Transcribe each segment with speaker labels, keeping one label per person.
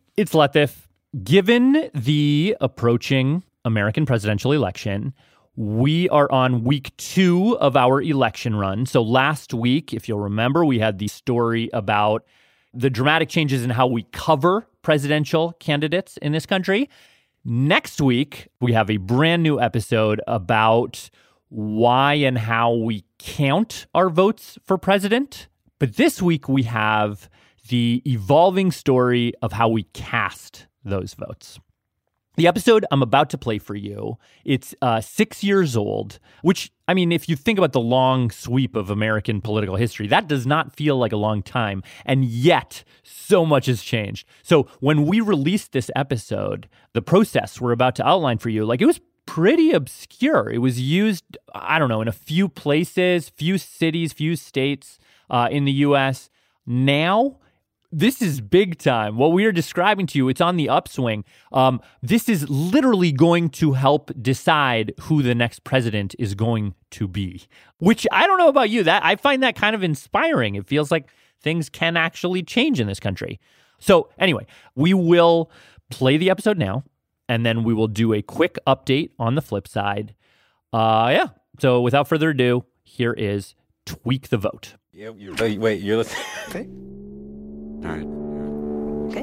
Speaker 1: It's Latif. Given the approaching American presidential election, we are on week 2 of our election run. So last week, if you'll remember, we had the story about the dramatic changes in how we cover presidential candidates in this country. Next week, we have a brand new episode about why and how we count our votes for president. But this week, we have the evolving story of how we cast those votes. The episode I'm about to play for you, it's 6 years old, which, I mean, if you think about the long sweep of American political history, that does not feel like a long time. And yet, so much has changed. So when we released this episode, the process we're about to outline for you, it was pretty obscure. It was used, I don't know, in a few places, few cities, few states in the U.S. Now, this is big time. What we are describing to you, it's on the upswing. This is literally going to help decide who the next president is going to be, which I don't know about you. That I find that kind of inspiring. It feels like things can actually change in this country. So anyway, we will play the episode now, and then we will do a quick update on the flip side. So without further ado, here is Tweak the Vote.
Speaker 2: Yeah, wait, you're listening? All right.
Speaker 3: Okay.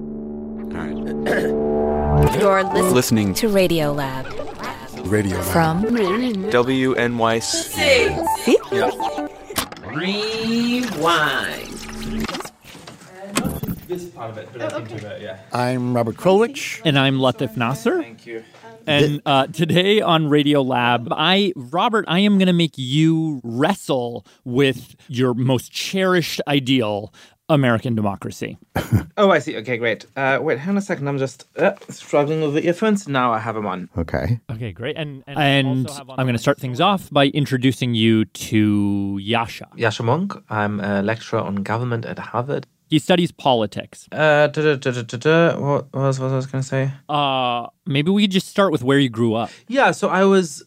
Speaker 2: All right.
Speaker 3: You're listening to Radio Lab. From
Speaker 2: WNYC.
Speaker 3: See?
Speaker 2: Yeah.
Speaker 4: Rewind.
Speaker 2: This part of it, but I think yeah.
Speaker 5: I'm Robert Krulwich.
Speaker 1: And I'm Latif Nasser.
Speaker 2: Thank you.
Speaker 1: And today on Radio Lab, Robert, I am going to make you wrestle with your most cherished ideal, American democracy.
Speaker 4: Oh, I see. Okay, great. Wait, hang on a second. I'm just struggling with the earphones. Now I have them on.
Speaker 5: Okay.
Speaker 1: Okay, great. And I'm going to start things off by introducing you to Yasha.
Speaker 4: Yasha Monk. I'm a lecturer on government at Harvard.
Speaker 1: He studies politics.
Speaker 4: What was I going to say?
Speaker 1: Maybe we could just start with where you grew up.
Speaker 4: Yeah, so I was...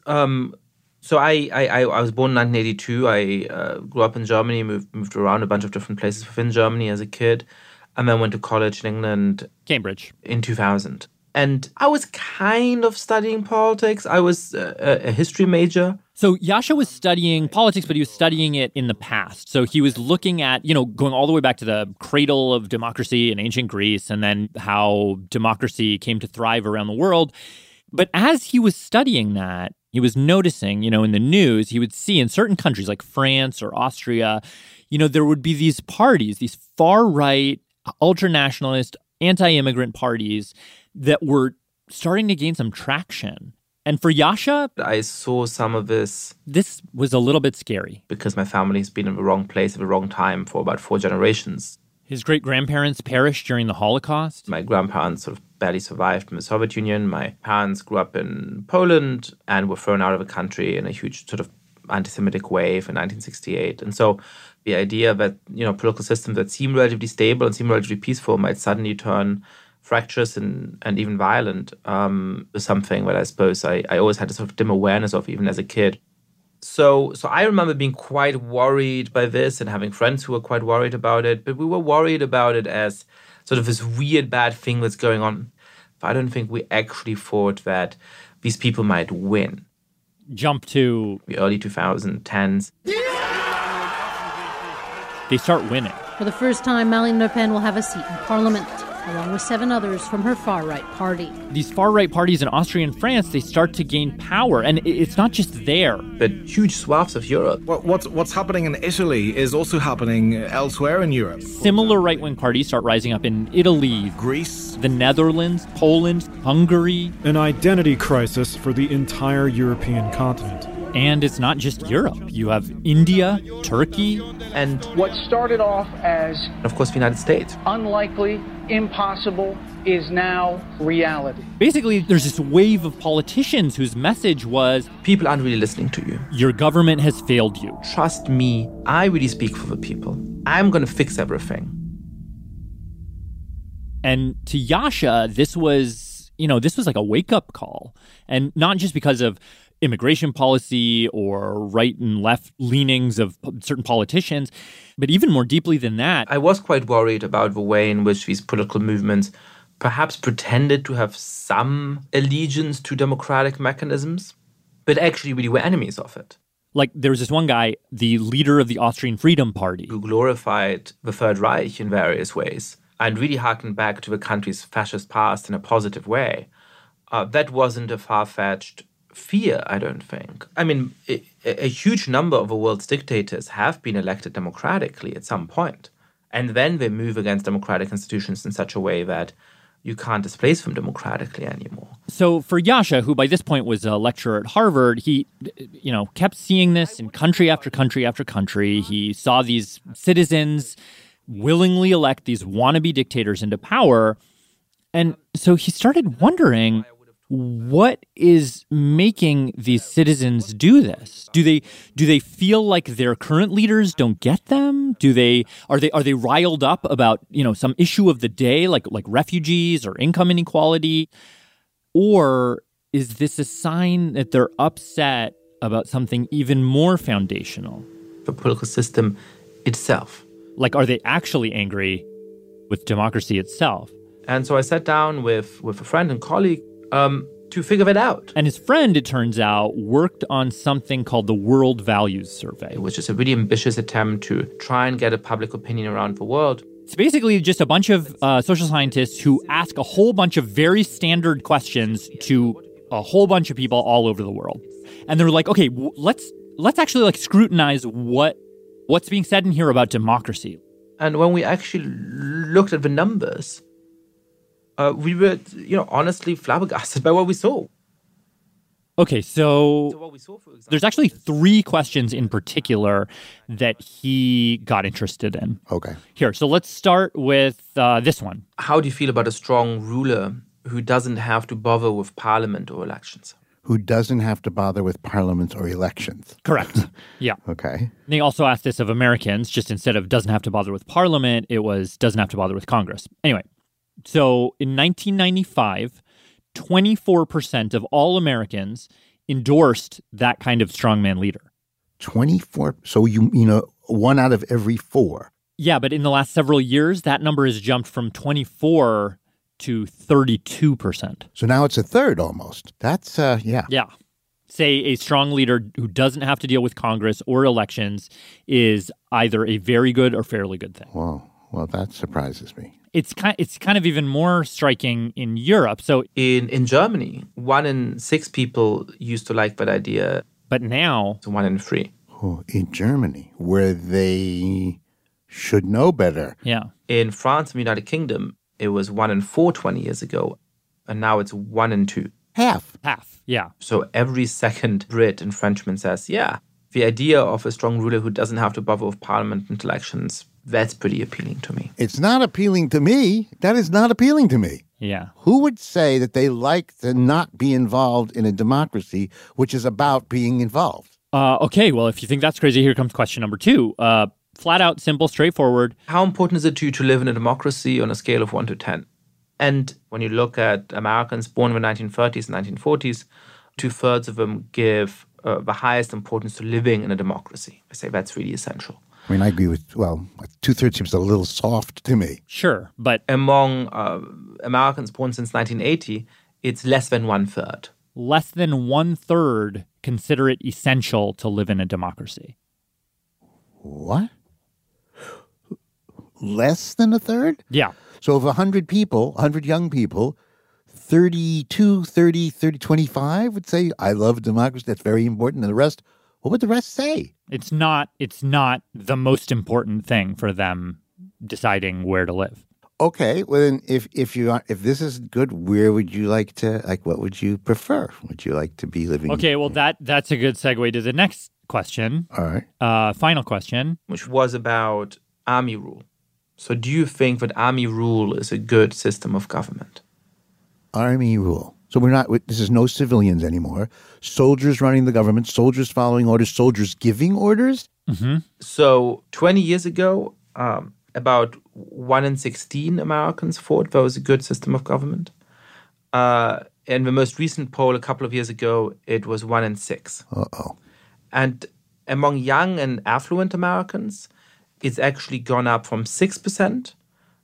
Speaker 4: I was born in 1982. I grew up in Germany, moved around a bunch of different places within Germany as a kid, and then went to college in England.
Speaker 1: Cambridge.
Speaker 4: In 2000. And I was kind of studying politics. I was a history major.
Speaker 1: So Yasha was studying politics, but he was studying it in the past. So he was looking at, going all the way back to the cradle of democracy in ancient Greece, and then how democracy came to thrive around the world. But as he was studying that, he was noticing, in the news, he would see in certain countries like France or Austria, there would be these parties, these far-right, ultra-nationalist, anti-immigrant parties that were starting to gain some traction. And for Yasha,
Speaker 4: I saw some of this.
Speaker 1: This was a little bit scary.
Speaker 4: Because my family's been in the wrong place at the wrong time for about 4 generations.
Speaker 1: His great-grandparents perished during the Holocaust.
Speaker 4: My grandparents sort of barely survived in the Soviet Union. My parents grew up in Poland and were thrown out of the country in a huge sort of anti-Semitic wave in 1968. And so the idea that, political systems that seem relatively stable and seem relatively peaceful might suddenly turn fractious and even violent is something that I suppose I always had a sort of dim awareness of even as a kid. So I remember being quite worried by this and having friends who were quite worried about it. But we were worried about it as sort of this weird bad thing that's going on. But I don't think we actually thought that these people might win.
Speaker 1: Jump to
Speaker 4: the early 2010s.
Speaker 1: They start winning.
Speaker 6: For the first time, Marine Le Pen will have a seat in Parliament, along with 7 others from her far-right party.
Speaker 1: These far-right parties in Austria and France, they start to gain power, and it's not just there.
Speaker 4: But huge swaths of Europe.
Speaker 7: What's happening in Italy is also happening elsewhere in Europe.
Speaker 1: Similar right-wing parties start rising up in Italy,
Speaker 7: Greece,
Speaker 1: the Netherlands, Poland, Hungary.
Speaker 8: An identity crisis for the entire European continent.
Speaker 1: And it's not just Europe. You have India, Turkey.
Speaker 4: And
Speaker 9: what started off as,
Speaker 4: of course, the United States.
Speaker 9: Unlikely, impossible, is now reality.
Speaker 1: Basically, there's this wave of politicians whose message was,
Speaker 4: people aren't really listening to you.
Speaker 1: Your government has failed you.
Speaker 4: Trust me, I really speak for the people. I'm going to fix everything.
Speaker 1: And to Yasha, this was like a wake-up call. And not just because of immigration policy or right and left leanings of certain politicians, but even more deeply than that.
Speaker 4: I was quite worried about the way in which these political movements perhaps pretended to have some allegiance to democratic mechanisms, but actually really were enemies of it.
Speaker 1: Like, there was this one guy, the leader of the Austrian Freedom Party,
Speaker 4: who glorified the Third Reich in various ways and really harkened back to the country's fascist past in a positive way. That wasn't a far-fetched fear, I don't think. I mean, a huge number of the world's dictators have been elected democratically at some point. And then they move against democratic institutions in such a way that you can't displace them democratically anymore.
Speaker 1: So for Yasha, who by this point was a lecturer at Harvard, he, kept seeing this in country after country after country. He saw these citizens willingly elect these wannabe dictators into power. And so he started wondering, what is making these citizens do this? Do they feel like their current leaders don't get them? Are they riled up about, some issue of the day, like refugees or income inequality? Or is this a sign that they're upset about something even more foundational?
Speaker 4: The political system itself.
Speaker 1: Like, are they actually angry with democracy itself?
Speaker 4: And so I sat down with a friend and colleague to figure that out.
Speaker 1: And his friend, it turns out, worked on something called the World Values Survey.
Speaker 4: It was just a really ambitious attempt to try and get a public opinion around the world.
Speaker 1: It's basically just a bunch of social scientists who ask a whole bunch of very standard questions to a whole bunch of people all over the world. And they're like, okay, let's actually scrutinize what's being said in here about democracy.
Speaker 4: And when we actually looked at the numbers, we were, honestly flabbergasted by what we saw.
Speaker 1: Okay, so there's actually 3 questions in particular that he got interested in.
Speaker 5: Okay.
Speaker 1: Here, so let's start with this one.
Speaker 4: How do you feel about a strong ruler who doesn't have to bother with parliament or elections?
Speaker 5: Who doesn't have to bother with parliaments or elections.
Speaker 1: Correct. Yeah.
Speaker 5: Okay.
Speaker 1: And they also asked this of Americans, just instead of doesn't have to bother with parliament, it was doesn't have to bother with Congress. Anyway, so in 1995, 24% of all Americans endorsed that kind of strongman leader.
Speaker 5: 24? So, 1 out of every 4.
Speaker 1: Yeah, but in the last several years, that number has jumped from 24 to 32%.
Speaker 5: So now it's a third almost. That's, yeah.
Speaker 1: Yeah. Say a strong leader who doesn't have to deal with Congress or elections is either a very good or fairly good thing.
Speaker 5: Whoa. Well, that surprises me.
Speaker 1: It's kind of even more striking in Europe. So
Speaker 4: in Germany, 1 in 6 people used to like that idea.
Speaker 1: But now
Speaker 4: it's 1 in 3.
Speaker 5: Oh, in Germany, where they should know better.
Speaker 1: Yeah.
Speaker 4: In France and the United Kingdom, it was 1 in 4 20 years ago, and now it's 1 in 2.
Speaker 5: Half,
Speaker 1: yeah.
Speaker 4: So every second Brit and Frenchman says, yeah, the idea of a strong ruler who doesn't have to bother with parliament and elections, that's pretty appealing to me.
Speaker 5: It's not appealing to me. That is not appealing to me.
Speaker 1: Yeah.
Speaker 5: Who would say that they like to not be involved in a democracy which is about being involved?
Speaker 1: Okay, well, if you think that's crazy, here comes question number 2. Flat out, simple, straightforward.
Speaker 4: How important is it to live in a democracy on a scale of 1 to 10? And when you look at Americans born in the 1930s and 1940s, 2/3 of them give the highest importance to living in a democracy. I say that's really essential.
Speaker 5: I mean, I agree with, 2/3 seems a little soft to me.
Speaker 1: Sure, but
Speaker 4: among Americans born since 1980, it's less than 1/3.
Speaker 1: Less than 1/3 consider it essential to live in a democracy.
Speaker 5: What? Less than 1/3?
Speaker 1: Yeah.
Speaker 5: So of 100 people, 100 young people, 32, 30, 25 would say, I love democracy. That's very important. And the rest, what would the rest say?
Speaker 1: It's not the most important thing for them deciding where to live.
Speaker 5: Okay, well then, if this is good, where would you like to, what would you prefer? Would you like to be living?
Speaker 1: Okay, well that's a good segue to the next question.
Speaker 5: All right.
Speaker 1: Final question.
Speaker 4: Which was about army rule. So do you think that army rule is a good system of government?
Speaker 5: Army rule. So this is no civilians anymore. Soldiers running the government, soldiers following orders, soldiers giving orders?
Speaker 1: Mm-hmm.
Speaker 4: So 20 years ago, about 1 in 16 Americans thought that was a good system of government. In the most recent poll a couple of years ago, it was 1 in 6.
Speaker 5: Uh-oh.
Speaker 4: And among young and affluent Americans, it's actually gone up from 6%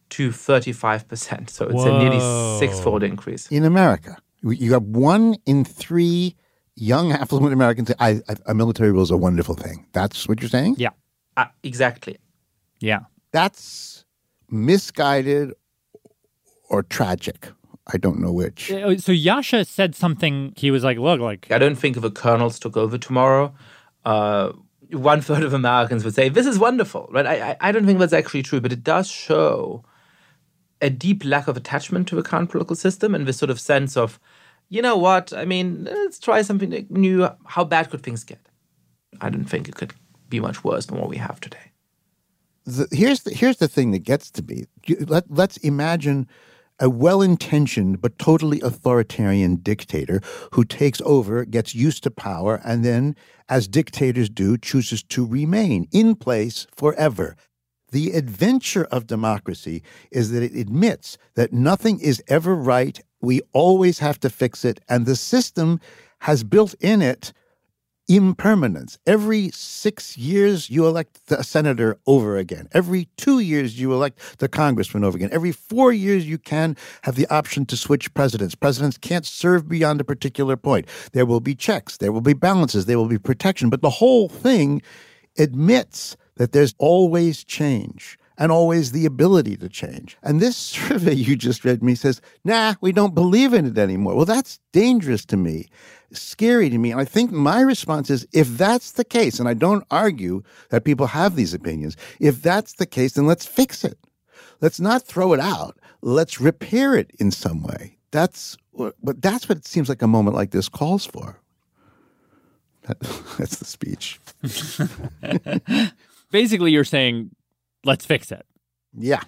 Speaker 4: to 35%. So it's a nearly six-fold increase.
Speaker 5: In America, you have 1 in 3 young affluent Americans say, a military rule is a wonderful thing. That's what you're saying?
Speaker 1: Yeah.
Speaker 4: Exactly.
Speaker 1: Yeah.
Speaker 5: That's misguided or tragic. I don't know which.
Speaker 1: So Yasha said something. He was like, look, like...
Speaker 4: I don't think if a colonels took over tomorrow, 1/3 of Americans would say, this is wonderful, right? I don't think that's actually true, but it does show a deep lack of attachment to the current political system and this sort of sense of, you know what, I mean, let's try something new. How bad could things get? I don't think it could be much worse than what we have today.
Speaker 5: Here's the thing that gets to me. Let's imagine a well-intentioned but totally authoritarian dictator who takes over, gets used to power, and then, as dictators do, chooses to remain in place forever. The adventure of democracy is that it admits that nothing is ever right, we always have to fix it, and the system has built in it impermanence. Every 6 years, you elect a senator over again. Every 2 years, you elect the congressman over again. Every 4 years, you can have the option to switch presidents. Presidents can't serve beyond a particular point. There will be checks. There will be balances. There will be protection. But the whole thing admits that there's always change and always the ability to change. And this survey you just read me says, nah, we don't believe in it anymore. Well, that's dangerous to me, scary to me. And I think my response is, if that's the case, and I don't argue that people have these opinions, if that's the case, then let's fix it. Let's not throw it out. Let's repair it in some way. That's what it seems like a moment like this calls for. That's the speech.
Speaker 1: Basically, you're saying, let's fix it.
Speaker 5: Yeah.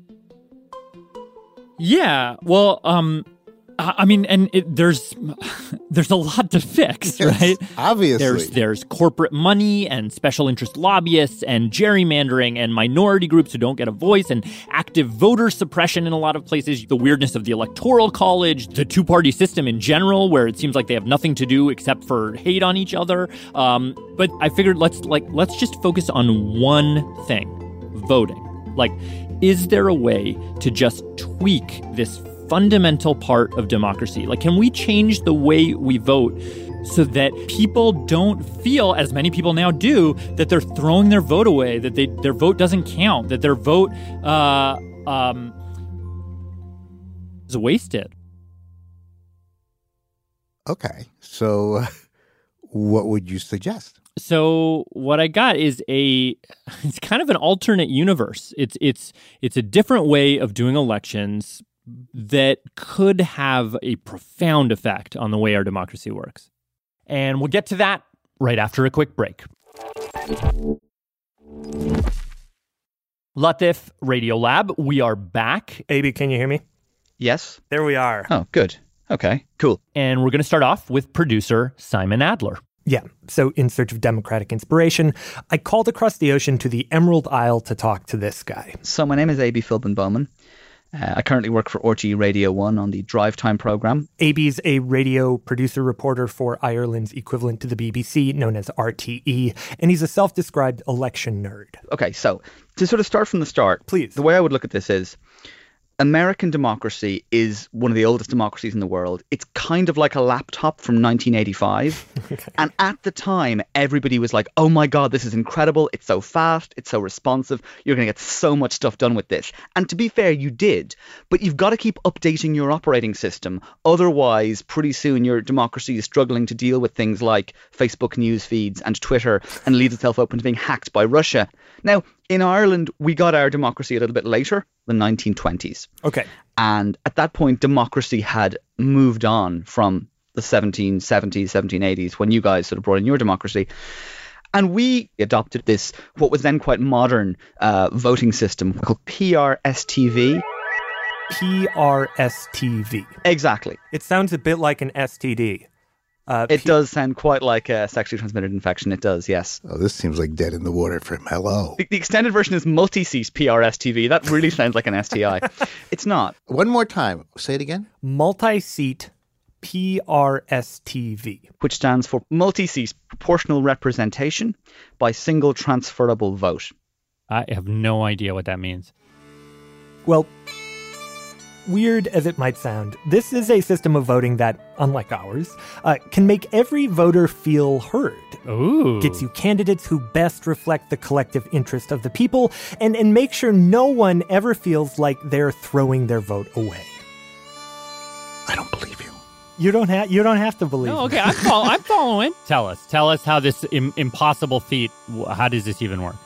Speaker 1: Yeah. Well, I mean, and there's a lot to fix,
Speaker 5: yes,
Speaker 1: right?
Speaker 5: Obviously.
Speaker 1: There's corporate money and special interest lobbyists and gerrymandering and minority groups who don't get a voice and active voter suppression in a lot of places, the weirdness of the Electoral College, the two-party system in general, where it seems like they have nothing to do except for hate on each other. But I figured let's just focus on one thing, voting. Like, is there a way to just tweak this fundamental part of democracy? Like, can we change the way we vote so that people don't feel, as many people now do, that they're throwing their vote away, that their vote doesn't count, that their vote is wasted?
Speaker 5: Okay, so what would you suggest?
Speaker 1: So what I got is it's kind of an alternate universe. It's a different way of doing elections that could have a profound effect on the way our democracy works. And we'll get to that right after a quick break. Latif Radiolab, we are back.
Speaker 10: AB, can you hear me?
Speaker 11: Yes.
Speaker 10: There we are.
Speaker 11: Oh, good. Okay, cool.
Speaker 1: And we're going to start off with producer Simon Adler.
Speaker 10: Yeah, so in search of democratic inspiration, I called across the ocean to the Emerald Isle to talk to this guy.
Speaker 11: So my name is AB Philbin Bowman. I currently work for RTE Radio 1 on the Drive Time programme.
Speaker 10: AB's a radio producer reporter for Ireland's equivalent to the BBC, known as RTE, and he's a self-described election nerd.
Speaker 11: Okay, so to sort of start from the start,
Speaker 10: please.
Speaker 11: The way I would look at this is, American democracy is one of the oldest democracies in the world. It's kind of like a laptop from 1985. Okay. And at the time, everybody was like, oh my God, this is incredible. It's so fast. It's so responsive. You're going to get so much stuff done with this. And to be fair, you did. But you've got to keep updating your operating system. Otherwise, pretty soon your democracy is struggling to deal with things like Facebook news feeds and Twitter and leaves itself open to being hacked by Russia. Now, in Ireland, we got our democracy a little bit later, the 1920s.
Speaker 10: Okay.
Speaker 11: And at that point, democracy had moved on from the 1770s, 1780s, when you guys sort of brought in your democracy. And we adopted this, what was then quite modern voting system called PRSTV.
Speaker 10: PRSTV.
Speaker 11: Exactly.
Speaker 10: It sounds a bit like an STD.
Speaker 11: It does sound quite like a sexually transmitted infection. It does, yes.
Speaker 5: Oh, this seems like dead in the water for him. Hello.
Speaker 11: The extended version is multi-seat PRSTV. That really sounds like an STI. It's not.
Speaker 5: One more time. Say it again.
Speaker 10: Multi-seat PRSTV.
Speaker 11: Which stands for multi-seat proportional representation by single transferable vote.
Speaker 1: I have no idea what that means.
Speaker 10: Well, weird as it might sound, this is a system of voting that, unlike ours, can make every voter feel heard.
Speaker 1: Ooh.
Speaker 10: Gets you candidates who best reflect the collective interest of the people and make sure no one ever feels like they're throwing their vote away.
Speaker 5: I don't believe you.
Speaker 10: You don't have to believe.
Speaker 1: No, okay, I'm following. Tell us how this impossible feat. How does this even work?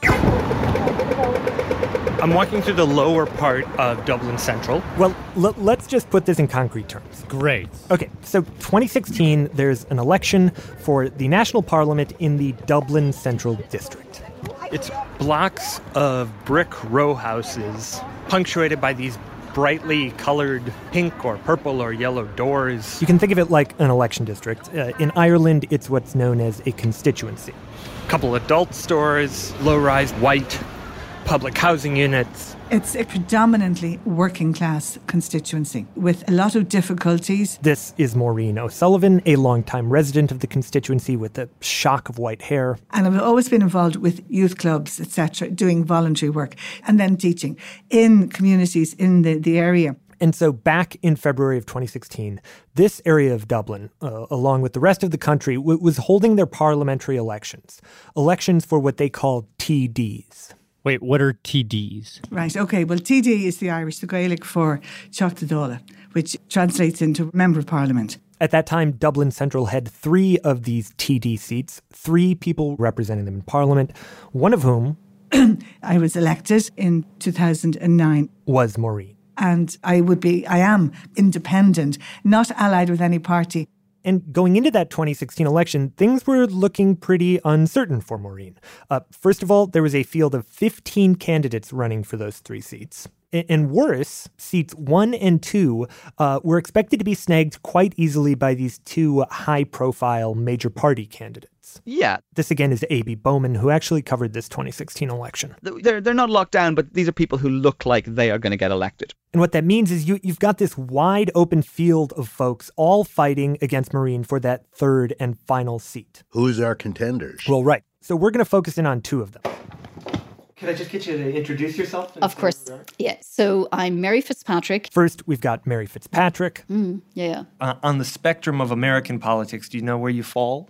Speaker 12: I'm walking through the lower part of Dublin Central.
Speaker 10: Well, let's just put this in concrete terms.
Speaker 1: Great.
Speaker 10: Okay, so 2016, there's an election for the National Parliament in the Dublin Central District.
Speaker 12: It's blocks of brick row houses punctuated by these brightly colored pink or purple or yellow doors.
Speaker 10: You can think of it like an election district. In Ireland, it's what's known as a constituency.
Speaker 12: A couple adult stores, low-rise white public housing units.
Speaker 13: It's a predominantly working-class constituency with a lot of difficulties.
Speaker 10: This is Maureen O'Sullivan, a longtime resident of the constituency with a shock of white hair.
Speaker 13: And I've always been involved with youth clubs, etc., doing voluntary work and then teaching in communities in the area.
Speaker 10: And so back in February of 2016, this area of Dublin, along with the rest of the country, was holding their parliamentary elections for what they call TDs.
Speaker 1: Wait, what are TDs?
Speaker 13: Right, okay. Well, TD is the Irish, the Gaelic for Teacht Dála, which translates into Member of Parliament.
Speaker 10: At that time, Dublin Central had 3 of these TD seats, 3 people representing them in Parliament, one of whom
Speaker 13: I was elected in 2009.
Speaker 10: Was Maureen.
Speaker 13: And I am independent, not allied with any party.
Speaker 10: And going into that 2016 election, things were looking pretty uncertain for Maureen. First of all, there was a field of 15 candidates running for those 3 seats. And worse, seats 1 and 2 were expected to be snagged quite easily by these 2 high-profile major party candidates.
Speaker 11: Yeah.
Speaker 10: This, again, is A.B. Bowman, who actually covered this 2016 election.
Speaker 11: They're not locked down, but these are people who look like they are going to get elected.
Speaker 10: And what that means is you've got this wide open field of folks all fighting against Maureen for that 3rd and final seat.
Speaker 5: Who's our contenders?
Speaker 10: Well, right. So we're going to focus in on 2 of them.
Speaker 14: Could I just get you to introduce yourself?
Speaker 15: Of course. Yeah. So I'm Mary Fitzpatrick.
Speaker 10: First, we've got Mary Fitzpatrick.
Speaker 15: Yeah.
Speaker 12: On the spectrum of American politics, do you know where you fall?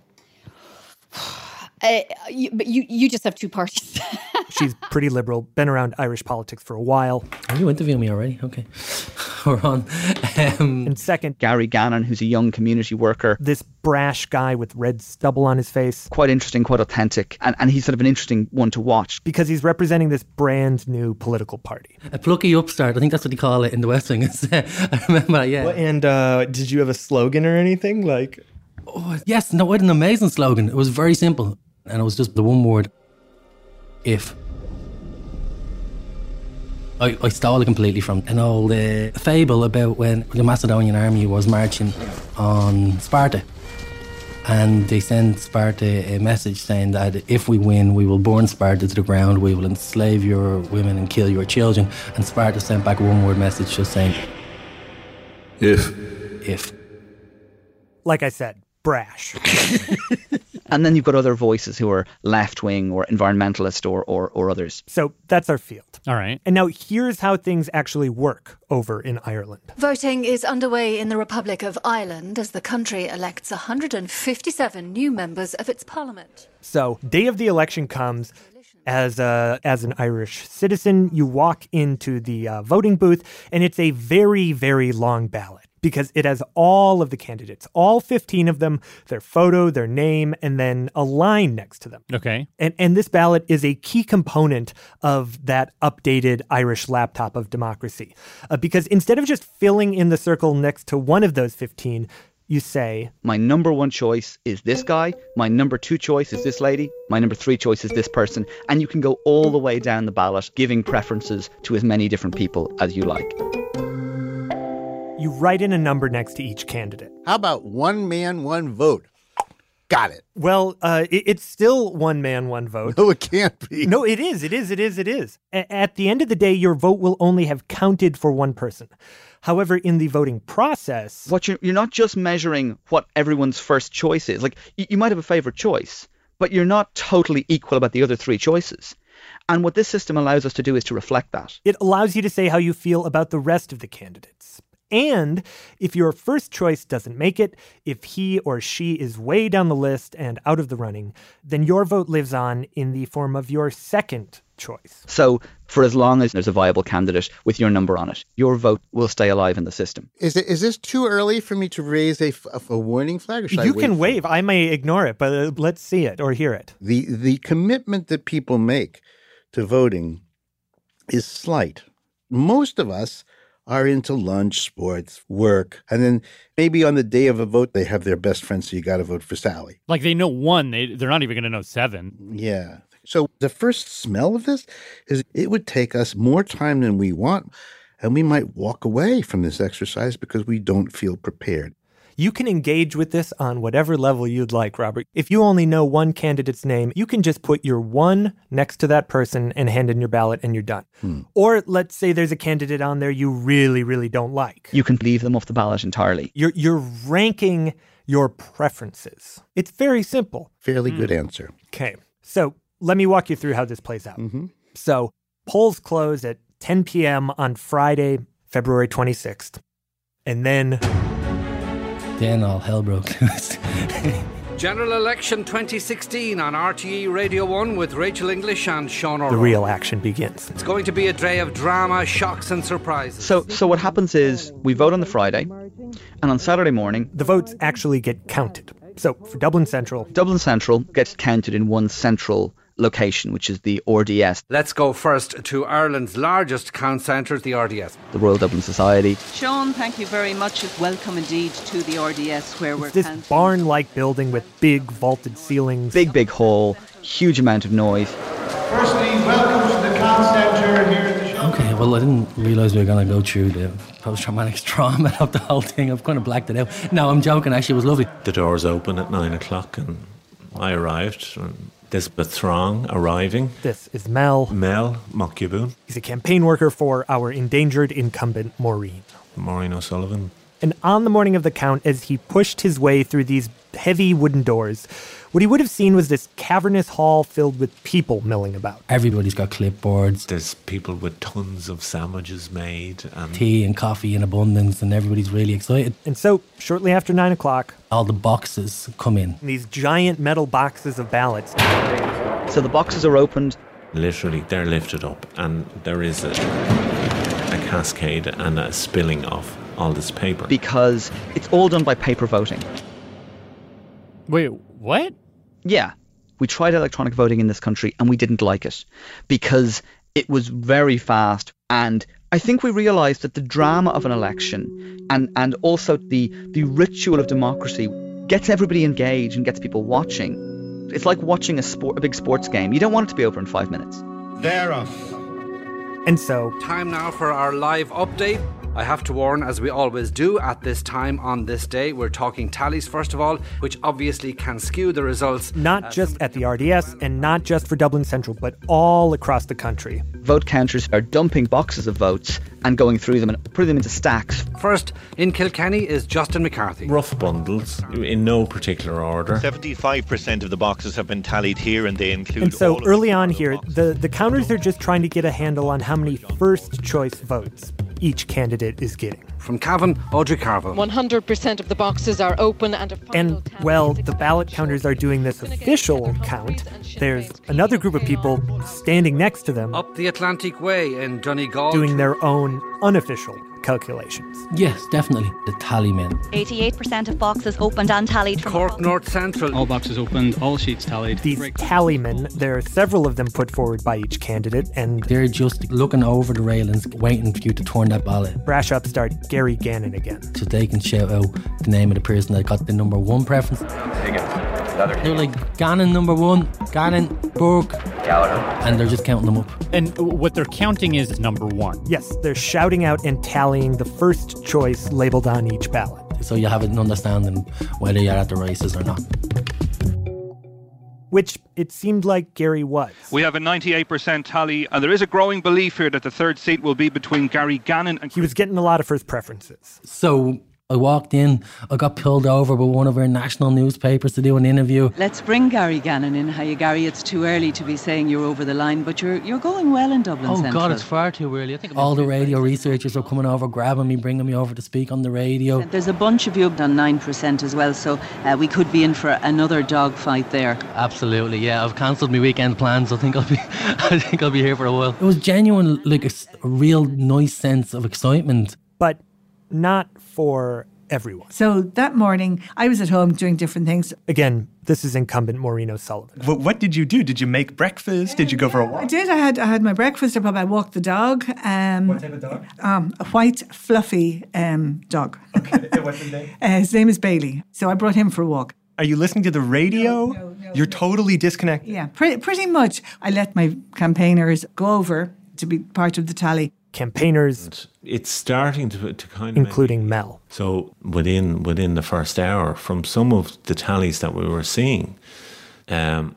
Speaker 15: But you just have 2 parties.
Speaker 10: She's pretty liberal, been around Irish politics for a while.
Speaker 14: Are you interviewing me already? Okay. We're on.
Speaker 10: And second,
Speaker 11: Gary Gannon, who's a young community worker.
Speaker 10: This brash guy with red stubble on his face.
Speaker 11: Quite interesting, quite authentic. And he's sort of an interesting one to watch.
Speaker 10: Because he's representing this brand new political party.
Speaker 14: A plucky upstart. I think that's what they call it in the West Wing. I remember, yeah.
Speaker 12: Well, and did you have a slogan or anything?
Speaker 14: Yes, no, I had an amazing slogan. It was very simple. And it was just the one word, if. I stole it completely from an old fable about when the Macedonian army was marching on Sparta. And they sent Sparta a message saying that if we win, we will burn Sparta to the ground, we will enslave your women and kill your children. And Sparta sent back a one-word message just saying, if.
Speaker 10: Like I said, brash.
Speaker 11: And then you've got other voices who are left-wing or environmentalist or others.
Speaker 10: So that's our field.
Speaker 1: All right.
Speaker 10: And now here's how things actually work over in Ireland.
Speaker 16: Voting is underway in the Republic of Ireland as the country elects 157 new members of its parliament.
Speaker 10: So day of the election comes. As an Irish citizen, you walk into the voting booth, and it's a very, very long ballot. Because it has all of the candidates, all 15 of them, their photo, their name, and then a line next to them.
Speaker 1: Okay.
Speaker 10: And this ballot is a key component of that updated Irish laptop of democracy. Because instead of just filling in the circle next to one of those 15, you say,
Speaker 11: my number 1 choice is this guy, my number 2 choice is this lady, my number 3 choice is this person, and you can go all the way down the ballot, giving preferences to as many different people as you like.
Speaker 10: You write in a number next to each candidate.
Speaker 5: How about one man, one vote? Got it.
Speaker 10: Well, it's still one man, one vote.
Speaker 5: No, it can't be.
Speaker 10: No, it is. At the end of the day, your vote will only have counted for one person. However, in the voting process...
Speaker 11: You're not just measuring what everyone's first choice is. Like, you might have a favorite choice, but you're not totally equal about the other 3 choices. And what this system allows us to do is to reflect that.
Speaker 10: It allows you to say how you feel about the rest of the candidates. And if your first choice doesn't make it, if he or she is way down the list and out of the running, then your vote lives on in the form of your second choice.
Speaker 11: So for as long as there's a viable candidate with your number on it, your vote will stay alive in the system.
Speaker 5: Is this too early for me to raise a warning flag? Or should
Speaker 10: You
Speaker 5: I
Speaker 10: can wave. I may ignore it, but let's see it or hear it.
Speaker 5: The commitment that people make to voting is slight. Most of us are into lunch, sports, work, and then maybe on the day of a vote, they have their best friend, so you got to vote for Sally.
Speaker 1: Like they know one, they're not even going to know seven.
Speaker 5: Yeah. So the first smell of this is it would take us more time than we want, and we might walk away from this exercise because we don't feel prepared.
Speaker 10: You can engage with this on whatever level you'd like, Robert. If you only know one candidate's name, you can just put your one next to that person and hand in your ballot and you're done. Or let's say there's a candidate on there you really, really don't like.
Speaker 11: You can leave them off the ballot entirely.
Speaker 10: You're ranking your preferences. It's very simple.
Speaker 5: Fairly good answer.
Speaker 10: Okay. So let me walk you through how this plays out. So polls close at 10 p.m. on Friday, February 26th. And then
Speaker 14: all hell broke loose.
Speaker 17: General Election 2016 on RTE Radio 1 with Rachel English and Sean O'Rourke.
Speaker 10: The real action begins.
Speaker 17: It's going to be a day of drama, shocks and surprises.
Speaker 11: So what happens is we vote on the Friday, and on Saturday morning,
Speaker 10: the votes actually get counted. So for Dublin Central
Speaker 11: gets counted in one central location, which is the RDS.
Speaker 17: Let's go first to Ireland's largest count centre, the RDS.
Speaker 11: The Royal Dublin Society.
Speaker 18: Sean, thank you very much. Welcome indeed to the RDS where we're
Speaker 10: this barn-like building with big vaulted ceilings.
Speaker 11: Big hall, huge amount of noise.
Speaker 19: Firstly, welcome to the count centre here in the show.
Speaker 14: Okay, well, I didn't realise we were going to go through the post-traumatic trauma of the whole thing. I've kind of blacked it out. No, I'm joking. Actually, it was lovely.
Speaker 20: The doors open at 9 o'clock and I arrived. There's the throng arriving.
Speaker 10: This is Mel.
Speaker 20: Mel Mockaboon.
Speaker 10: He's a campaign worker for our endangered incumbent, Maureen.
Speaker 20: Maureen O'Sullivan.
Speaker 10: And on the morning of the count, as he pushed his way through these heavy wooden doors, what he would have seen was this cavernous hall filled with people milling about.
Speaker 14: Everybody's got clipboards.
Speaker 20: There's people with tons of sandwiches made. And
Speaker 14: tea and coffee in abundance, and everybody's really excited.
Speaker 10: And so, shortly after 9 o'clock,
Speaker 14: all the boxes come in.
Speaker 10: These giant metal boxes of ballots.
Speaker 11: So the boxes are opened.
Speaker 20: Literally, they're lifted up, and there is a cascade and a spilling of all this paper.
Speaker 11: Because it's all done by paper voting.
Speaker 1: Wait, what?
Speaker 11: Yeah. We tried electronic voting in this country and we didn't like it because it was very fast. And I think we realised that the drama of an election and also the ritual of democracy gets everybody engaged and gets people watching. It's like watching a big sports game. You don't want it to be over in 5 minutes.
Speaker 19: They're off.
Speaker 10: And so,
Speaker 17: time now for our live update. I have to warn, as we always do at this time on this day, we're talking tallies first of all, which obviously can skew the results.
Speaker 10: Not just at the RDS and not just for Dublin Central, but all across the country.
Speaker 11: Vote counters are dumping boxes of votes and going through them and putting them into stacks.
Speaker 17: First in Kilkenny is Justin McCarthy.
Speaker 20: Rough bundles, in no particular order.
Speaker 21: 75% of the boxes have been tallied here, and they include.
Speaker 10: And so early on here, the counters are just trying to get a handle on how many first choice votes each candidate is getting.
Speaker 17: From Cavan, Audrey Carville.
Speaker 22: 100% of the boxes are open
Speaker 10: and well, the ballot counters are doing this official count. There's another group of people standing next to them.
Speaker 17: Up the Atlantic Way in Donegal.
Speaker 10: Doing their own unofficial calculations.
Speaker 14: Yes, definitely. The tally men.
Speaker 23: 88% of boxes opened and tallied. From
Speaker 17: Cork North Central.
Speaker 24: All boxes opened, all sheets tallied.
Speaker 10: These tally men, there are several of them put forward by each candidate, and
Speaker 14: they're just looking over the railings, waiting for you to turn that ballot.
Speaker 10: Brash upstart Gary Gannon again.
Speaker 14: So they can shout out the name of the person that got the number one preference. They're like, Gannon number one, Gannon, Burke, and they're just counting them up.
Speaker 1: And what they're counting is number one.
Speaker 10: Yes, they're shouting out and tallying the first choice labeled on each ballot.
Speaker 14: So you have an understanding whether you're at the races or not.
Speaker 10: Which it seemed like Gary was.
Speaker 25: We have a 98% tally, and there is a growing belief here that the third seat will be between Gary Gannon and...
Speaker 10: He was getting a lot of first preferences.
Speaker 14: So I walked in, I got pulled over by one of our national newspapers to do an interview.
Speaker 18: Let's bring Gary Gannon in. Hiya, Gary. It's too early to be saying you're over the line, but you're going well in Dublin Central.
Speaker 14: Oh God, it's far too early. I think all the radio researchers are coming over, grabbing me, bringing me over to speak on the radio.
Speaker 18: There's a bunch of you on 9% as well, so we could be in for another dogfight there.
Speaker 14: Absolutely, yeah. I've cancelled my weekend plans. I think I'll be here for a while. It was genuine, like a real nice sense of excitement,
Speaker 10: but not for everyone.
Speaker 13: So that morning, I was at home doing different things.
Speaker 10: Again, this is incumbent Maureen O'Sullivan.
Speaker 2: What did you do? Did you make breakfast? Did you go for a walk?
Speaker 13: I did. I had my breakfast. I walked the dog.
Speaker 2: What type of dog?
Speaker 13: A white, fluffy dog.
Speaker 2: Okay. What's his name?
Speaker 13: His name is Bailey. So I brought him for a walk.
Speaker 2: Are you listening to the radio? No. You're totally disconnected.
Speaker 13: Yeah, pretty much. I let my campaigners go over to be part of the tally.
Speaker 10: Campaigners.
Speaker 20: It's starting to kind of...
Speaker 10: Including Mel.
Speaker 20: So within the first hour, from some of the tallies that we were seeing, like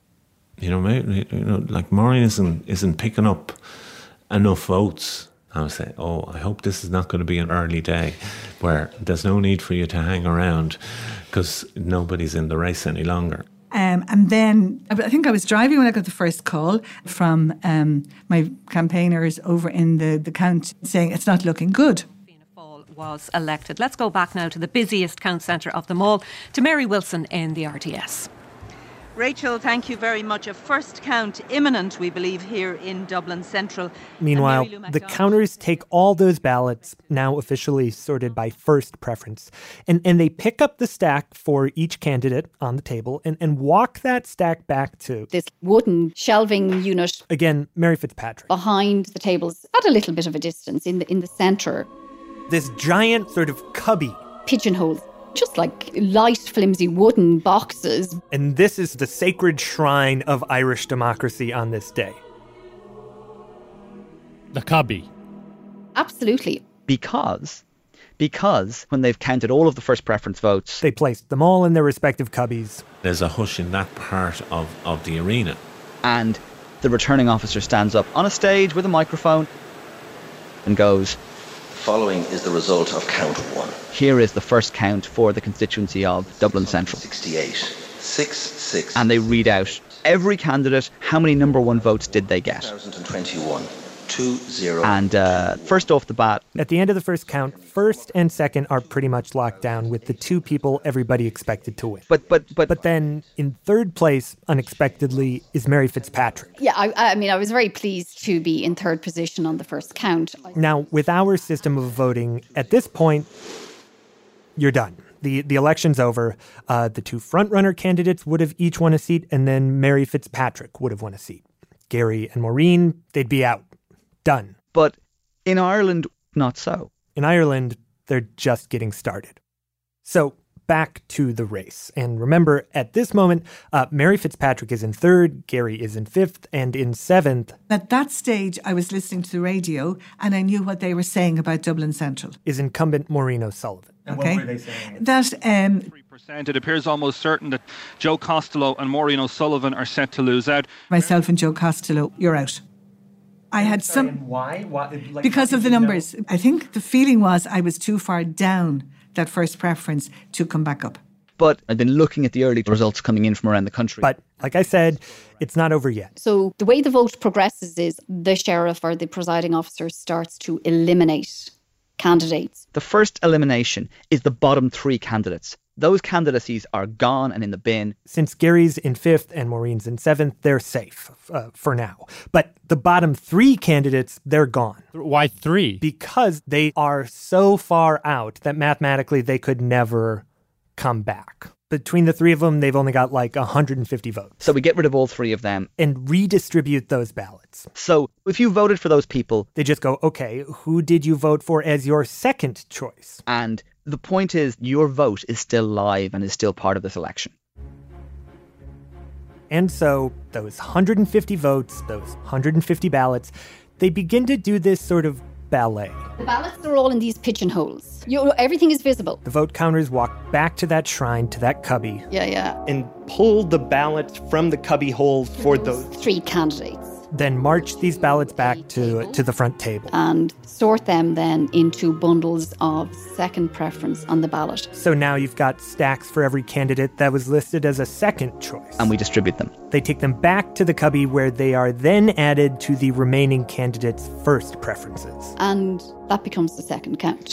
Speaker 20: Maureen isn't picking up enough votes. I was saying, I hope this is not going to be an early day where there's no need for you to hang around because nobody's in the race any longer.
Speaker 13: And then I think I was driving when I got the first call from my campaigners over in the count saying it's not looking good.
Speaker 3: Fianna Fáil was elected. Let's go back now to the busiest count centre of them all, to Mary Wilson in the RTS.
Speaker 18: Rachel, thank you very much. A first count imminent, we believe, here in Dublin Central.
Speaker 10: Meanwhile, the counters take all those ballots, now officially sorted by first preference, and they pick up the stack for each candidate on the table and walk that stack back to
Speaker 15: this wooden shelving unit.
Speaker 10: Again, Mary Fitzpatrick.
Speaker 15: Behind the tables, at a little bit of a distance, in the centre.
Speaker 10: This giant sort of cubby.
Speaker 15: Pigeonholes. Just like light, flimsy wooden boxes.
Speaker 10: And this is the sacred shrine of Irish democracy on this day.
Speaker 1: The cubby.
Speaker 15: Absolutely.
Speaker 11: Because when they've counted all of the first preference votes,
Speaker 10: they placed them all in their respective cubbies.
Speaker 20: There's a hush in that part of the arena.
Speaker 11: And the returning officer stands up on a stage with a microphone and goes,
Speaker 6: "Following is the result of count 1.
Speaker 11: Here is the first count for the constituency of Dublin Central.
Speaker 6: 68. 6.
Speaker 11: And they read out every candidate, how many number 1 votes did they get?
Speaker 6: 2021. 20.
Speaker 11: And first off the bat,
Speaker 10: at the end of the first count, first and second are pretty much locked down with the two people everybody expected to win. But then in third place, unexpectedly, is Mary Fitzpatrick.
Speaker 15: Yeah, I mean, I was very pleased to be in third position on the first count.
Speaker 10: Now, with our system of voting, at this point, you're done. The election's over. The two front-runner candidates would have each won a seat, and then Mary Fitzpatrick would have won a seat. Gary and Maureen, they'd be out. Done.
Speaker 11: But in Ireland, not so.
Speaker 10: In Ireland, they're just getting started. So back to the race. And remember, at this moment, Mary Fitzpatrick is in third, Gary is in fifth, and in seventh.
Speaker 13: At that stage, I was listening to the radio and I knew what they were saying about Dublin Central.
Speaker 10: Is incumbent Maureen O'Sullivan.
Speaker 2: And what were they saying?
Speaker 13: That
Speaker 25: 3%. It appears almost certain that Joe Costello and Maureen O'Sullivan are set to lose out.
Speaker 13: Myself and Joe Costello, you're out. I had some...
Speaker 2: Why?
Speaker 13: Because of the numbers. I think the feeling was I was too far down that first preference to come back up.
Speaker 11: But I've been looking at the early results coming in from around the country.
Speaker 10: But like I said, it's not over yet.
Speaker 15: So the way the vote progresses is the sheriff or the presiding officer starts to eliminate candidates.
Speaker 11: The first elimination is the bottom 3 candidates. Those candidacies are gone and in the bin.
Speaker 10: Since Gary's in fifth and Maureen's in seventh, they're safe for now. But the bottom 3 candidates, they're gone.
Speaker 1: Why 3?
Speaker 10: Because they are so far out that mathematically they could never come back. Between the 3 of them, they've only got like 150 votes.
Speaker 11: So we get rid of all 3 of them.
Speaker 10: And redistribute those ballots.
Speaker 11: So if you voted for those people...
Speaker 10: They just go, okay, who did you vote for as your second choice?
Speaker 11: And the point is, your vote is still live and is still part of this election.
Speaker 10: And so those 150 votes, those 150 ballots, they begin to do this sort of ballet.
Speaker 15: The ballots are all in these pigeonholes. Everything is visible.
Speaker 10: The vote counters walk back to that shrine, to that cubby.
Speaker 15: Yeah.
Speaker 2: And pull the ballots from the cubby hole for those
Speaker 15: 3 candidates.
Speaker 10: then march these ballots back to the front table.
Speaker 15: And sort them then into bundles of second preference on the ballot.
Speaker 10: So now you've got stacks for every candidate that was listed as a second choice.
Speaker 11: And we distribute them.
Speaker 10: They take them back to the cubby where they are then added to the remaining candidates' first preferences.
Speaker 15: And that becomes the second count.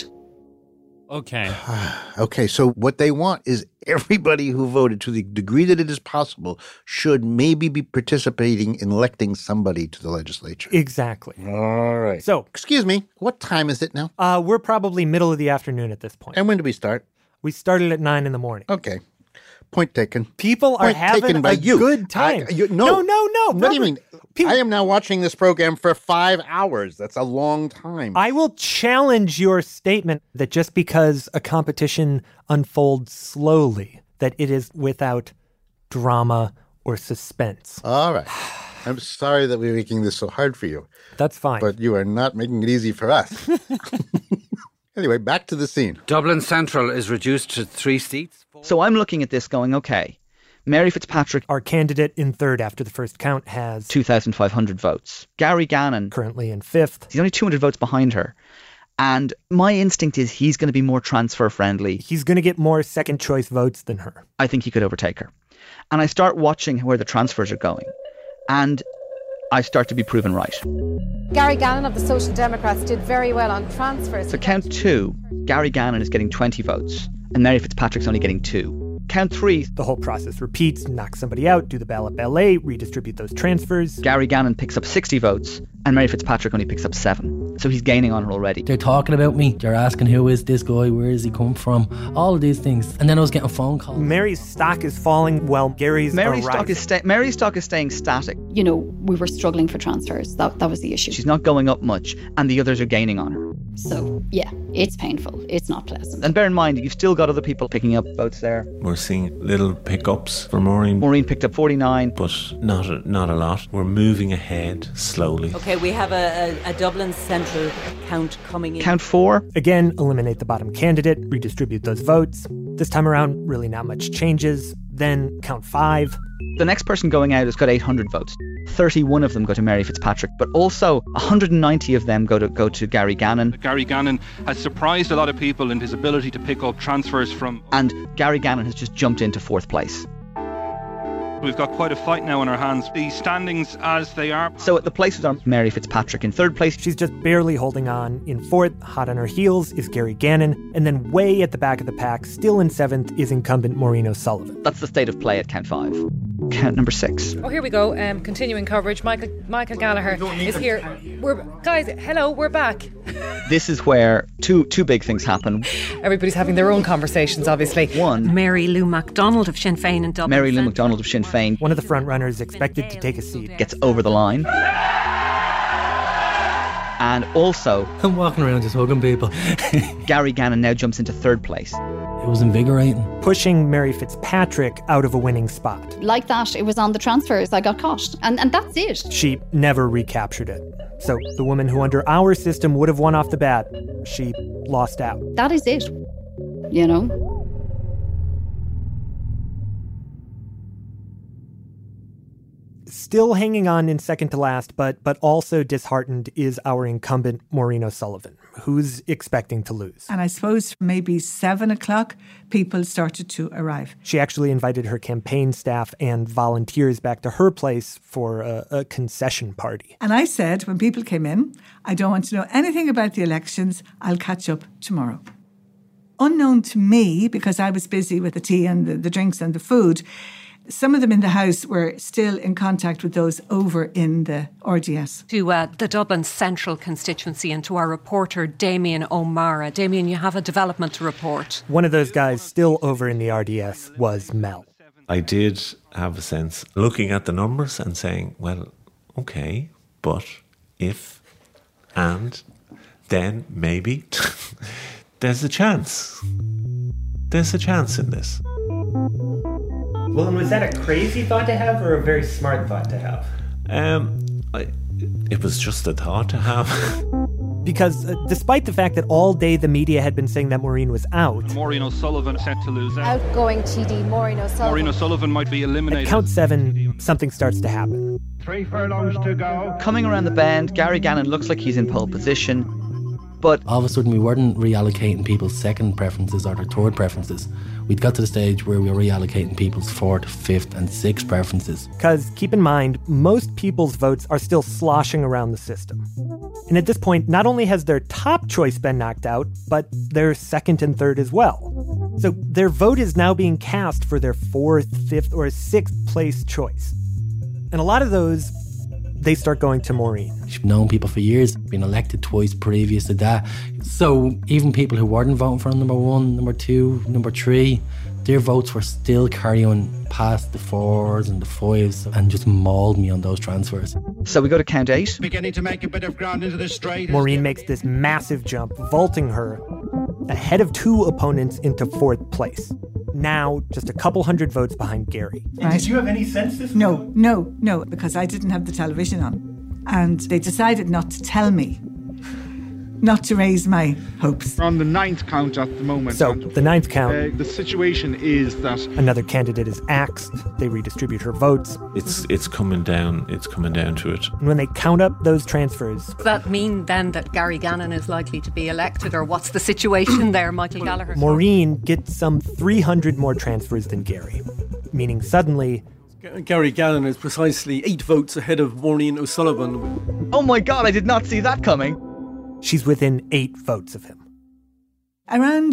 Speaker 1: Okay.
Speaker 5: Okay, so what they want is everybody who voted, to the degree that it is possible, should maybe be participating in electing somebody to the legislature.
Speaker 10: Exactly.
Speaker 5: All right.
Speaker 10: So,
Speaker 5: excuse me, what time is it now?
Speaker 10: We're probably middle of the afternoon at this point.
Speaker 5: And when do we start?
Speaker 10: We started at 9 a.m.
Speaker 5: Okay. Point taken.
Speaker 10: People are having a good time. No.
Speaker 5: What do you mean? I am now watching this program for 5 hours. That's a long time.
Speaker 10: I will challenge your statement that just because a competition unfolds slowly, that it is without drama or suspense.
Speaker 5: All right. I'm sorry that we're making this so hard for you.
Speaker 10: That's fine.
Speaker 5: But you are not making it easy for us. Anyway, back to the scene.
Speaker 17: Dublin Central is reduced to 3 seats.
Speaker 11: So I'm looking at this going, okay, Mary Fitzpatrick,
Speaker 10: our candidate in third after the first count, has
Speaker 11: 2,500 votes. Gary Gannon,
Speaker 10: currently in fifth.
Speaker 11: He's only 200 votes behind her. And my instinct is he's going to be more transfer friendly.
Speaker 10: He's going to get more second choice votes than her.
Speaker 11: I think he could overtake her. And I start watching where the transfers are going. And I start to be proven right.
Speaker 4: Gary Gannon of the Social Democrats did very well on transfers.
Speaker 11: So count 2, Gary Gannon is getting 20 votes. And Mary Fitzpatrick's only getting 2. Count 3.
Speaker 10: The whole process repeats. Knock somebody out, do the ballot ballet, redistribute those transfers.
Speaker 11: Gary Gannon picks up 60 votes, and Mary Fitzpatrick only picks up 7. So he's gaining on her already.
Speaker 14: They're talking about me. They're asking, who is this guy? Where does he come from? All of these things. And then I was getting phone calls.
Speaker 10: Mary's stock is falling while Gary's
Speaker 11: Mary's stock is staying static.
Speaker 15: You know, we were struggling for transfers. That was the issue.
Speaker 11: She's not going up much, and the others are gaining on her.
Speaker 15: So, yeah, it's painful. It's not pleasant.
Speaker 11: And bear in mind, you've still got other people picking up votes there.
Speaker 20: We're seeing little pickups for Maureen.
Speaker 11: Maureen picked up 49.
Speaker 20: But not a lot. We're moving ahead slowly.
Speaker 7: Okay, we have a Dublin Central count coming in.
Speaker 11: Count 4.
Speaker 10: Again, eliminate the bottom candidate, redistribute those votes. This time around, really not much changes. Then count 5.
Speaker 11: The next person going out has got 800 votes. 31 of them go to Mary Fitzpatrick, but also 190 of them go to Gary Gannon.
Speaker 25: Gary Gannon has surprised a lot of people in his ability to pick up transfers from...
Speaker 11: And Gary Gannon has just jumped into 4th place.
Speaker 25: We've got quite a fight now on our hands. The standings as they are.
Speaker 11: So the places are Mary Fitzpatrick in 3rd place.
Speaker 10: She's just barely holding on. In 4th, hot on her heels, is Gary Gannon. And then way at the back of the pack, still in 7th, is incumbent Maureen O'Sullivan.
Speaker 11: That's the state of play at count 5. Count number 6.
Speaker 22: Oh, here we go. Continuing coverage. Michael Gallagher is here. Hello, we're back.
Speaker 11: This is where two big things happen.
Speaker 22: Everybody's having their own conversations, obviously.
Speaker 11: One,
Speaker 3: Mary Lou MacDonald of Sinn Féin in Dublin.
Speaker 11: Mary Lou MacDonald of Sinn Féin,
Speaker 10: one of the front runners expected to take a seat,
Speaker 11: gets over the line. And also,
Speaker 14: I'm walking around just hugging people.
Speaker 11: Gary Gannon now jumps into 3rd place.
Speaker 14: It was invigorating.
Speaker 10: Pushing Mary Fitzpatrick out of a winning spot.
Speaker 15: Like that, it was on the transfers. I got caught. And that's it.
Speaker 10: She never recaptured it. So the woman who under our system would have won off the bat, she lost out.
Speaker 15: That is it. You know?
Speaker 10: Still hanging on in second to last, but also disheartened, is our incumbent Maureen O'Sullivan, who's expecting to lose.
Speaker 13: And I suppose maybe 7 o'clock, people started to arrive.
Speaker 10: She actually invited her campaign staff and volunteers back to her place for a concession party.
Speaker 13: And I said, when people came in, I don't want to know anything about the elections. I'll catch up tomorrow. Unknown to me, because I was busy with the tea and the drinks and the food, some of them in the House were still in contact with those over in the RDS.
Speaker 3: To the Dublin Central constituency and to our reporter, Damien O'Mara. Damien, you have a development to report.
Speaker 10: One of those guys still over in the RDS was Mel.
Speaker 20: I did have a sense, looking at the numbers and saying, well, okay, but if, and, then, maybe, there's a chance. There's a chance in this.
Speaker 10: Well, and was that a crazy thought to have or a very smart thought to have?
Speaker 20: It was just a thought to have.
Speaker 10: Because despite the fact that all day the media had been saying that Maureen was out,
Speaker 25: Maureen O'Sullivan set to lose out.
Speaker 4: Outgoing TD Maureen O'Sullivan.
Speaker 25: Maureen O'Sullivan might be eliminated.
Speaker 10: At count 7, something starts to happen.
Speaker 8: 3 furlongs to go.
Speaker 11: Coming around the bend, Gary Gannon looks like he's in pole position. But
Speaker 14: all of a sudden we weren't reallocating people's second preferences or their third preferences. We'd got to the stage where we were reallocating people's fourth, fifth and sixth preferences.
Speaker 10: Because keep in mind, most people's votes are still sloshing around the system. And at this point, not only has their top choice been knocked out, but their second and third as well. So their vote is now being cast for their fourth, fifth or sixth place choice. And a lot of those, they start going to Maureen.
Speaker 14: She's known people for years, been elected twice previous to that. So even people who weren't voting for number 1, number 2, number 3, their votes were still carrying past the 4s and the 5s and just mauled me on those transfers.
Speaker 11: So we go to count 8.
Speaker 8: Beginning to make a bit of ground into the straight.
Speaker 10: Maureen makes this massive jump, vaulting her ahead of 2 opponents into 4th place. Now, just a couple hundred votes behind Gary.
Speaker 13: Right.
Speaker 10: Did you have any sense this?
Speaker 13: No, because I didn't have the television on. And they decided not to tell me, not to raise my hopes.
Speaker 8: We're on the 9th count at the moment.
Speaker 10: So, the 9th count.
Speaker 8: The situation is that
Speaker 10: another candidate is axed. They redistribute her votes.
Speaker 20: It's coming down. It's coming down to it.
Speaker 10: And when they count up those transfers...
Speaker 3: Does that mean then that Gary Gannon is likely to be elected, or what's the situation there, Michael Gallagher?
Speaker 10: Maureen gets some 300 more transfers than Gary, meaning suddenly...
Speaker 9: Gary Gannon is precisely 8 votes ahead of Maureen O'Sullivan.
Speaker 11: Oh my God, I did not see that coming.
Speaker 10: She's within 8 votes of him.
Speaker 13: Around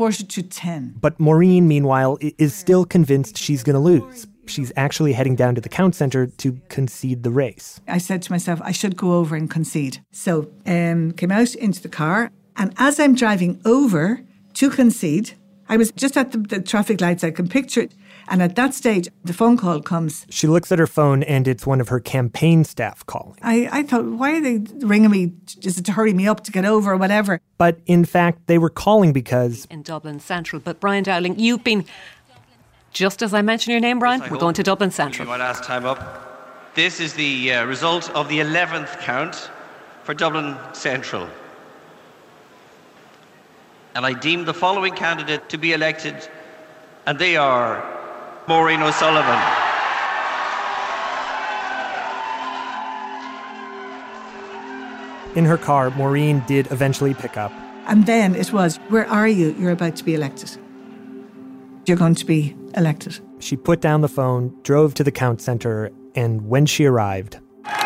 Speaker 13: 9:45.
Speaker 10: But Maureen, meanwhile, is still convinced she's going to lose. She's actually heading down to the count center to concede the race.
Speaker 13: I said to myself, I should go over and concede. So came out into the car, and as I'm driving over to concede, I was just at the traffic lights. I can picture it. And at that stage, the phone call comes.
Speaker 10: She looks at her phone, and it's one of her campaign staff calling.
Speaker 13: I thought, why are they ringing me? Is it to hurry me up to get over or whatever?
Speaker 10: But in fact, they were calling because...
Speaker 3: in Dublin Central. But Brian Dowling, you've been... Just as I mentioned your name, Brian, we're going to Dublin Central.
Speaker 12: My last time up. This is the result of the 11th count for Dublin Central. And I deem the following candidate to be elected, and they are Maureen O'Sullivan.
Speaker 10: In her car, Maureen did eventually pick up.
Speaker 13: And then it was, where are you? You're about to be elected. You're going to be elected.
Speaker 10: She put down the phone, drove to the count center, and when she arrived...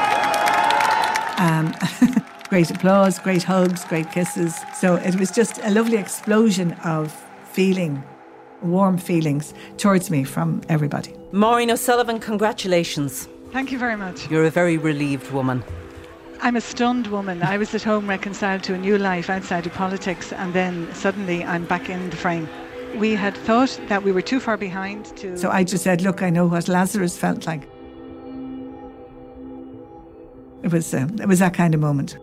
Speaker 13: great applause, great hugs, great kisses. So it was just a lovely explosion of feeling, warm feelings towards me from everybody.
Speaker 7: Maureen O'Sullivan, congratulations.
Speaker 16: Thank you very much.
Speaker 7: You're a very relieved woman.
Speaker 16: I'm a stunned woman. I was at home reconciled to a new life outside of politics, and then suddenly I'm back in the frame. We had thought that we were too far behind to...
Speaker 13: So I just said, look, I know what Lazarus felt like. It was that kind of moment.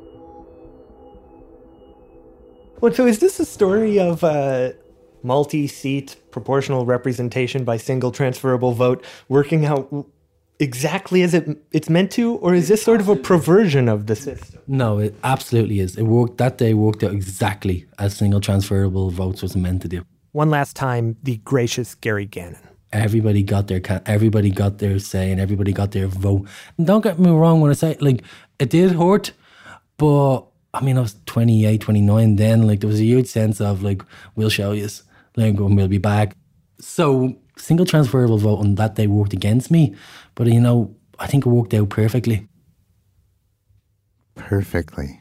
Speaker 10: Well, so is this a story of multi-seat proportional representation by single transferable vote working out exactly as it's meant to, or is this sort of a perversion of the system?
Speaker 14: No, it absolutely is. It worked that day. Worked out exactly as single transferable votes was meant to do.
Speaker 10: One last time, the gracious Gary Gannon.
Speaker 14: Everybody got their say, and everybody got their vote. And don't get me wrong when I say, like, it did hurt, but I mean, I was 28, 29 then. Like, there was a huge sense of, like, we'll show you, like, we'll be back. So, single transferable vote on that day worked against me, but, you know, I think it worked out perfectly.
Speaker 5: Perfectly.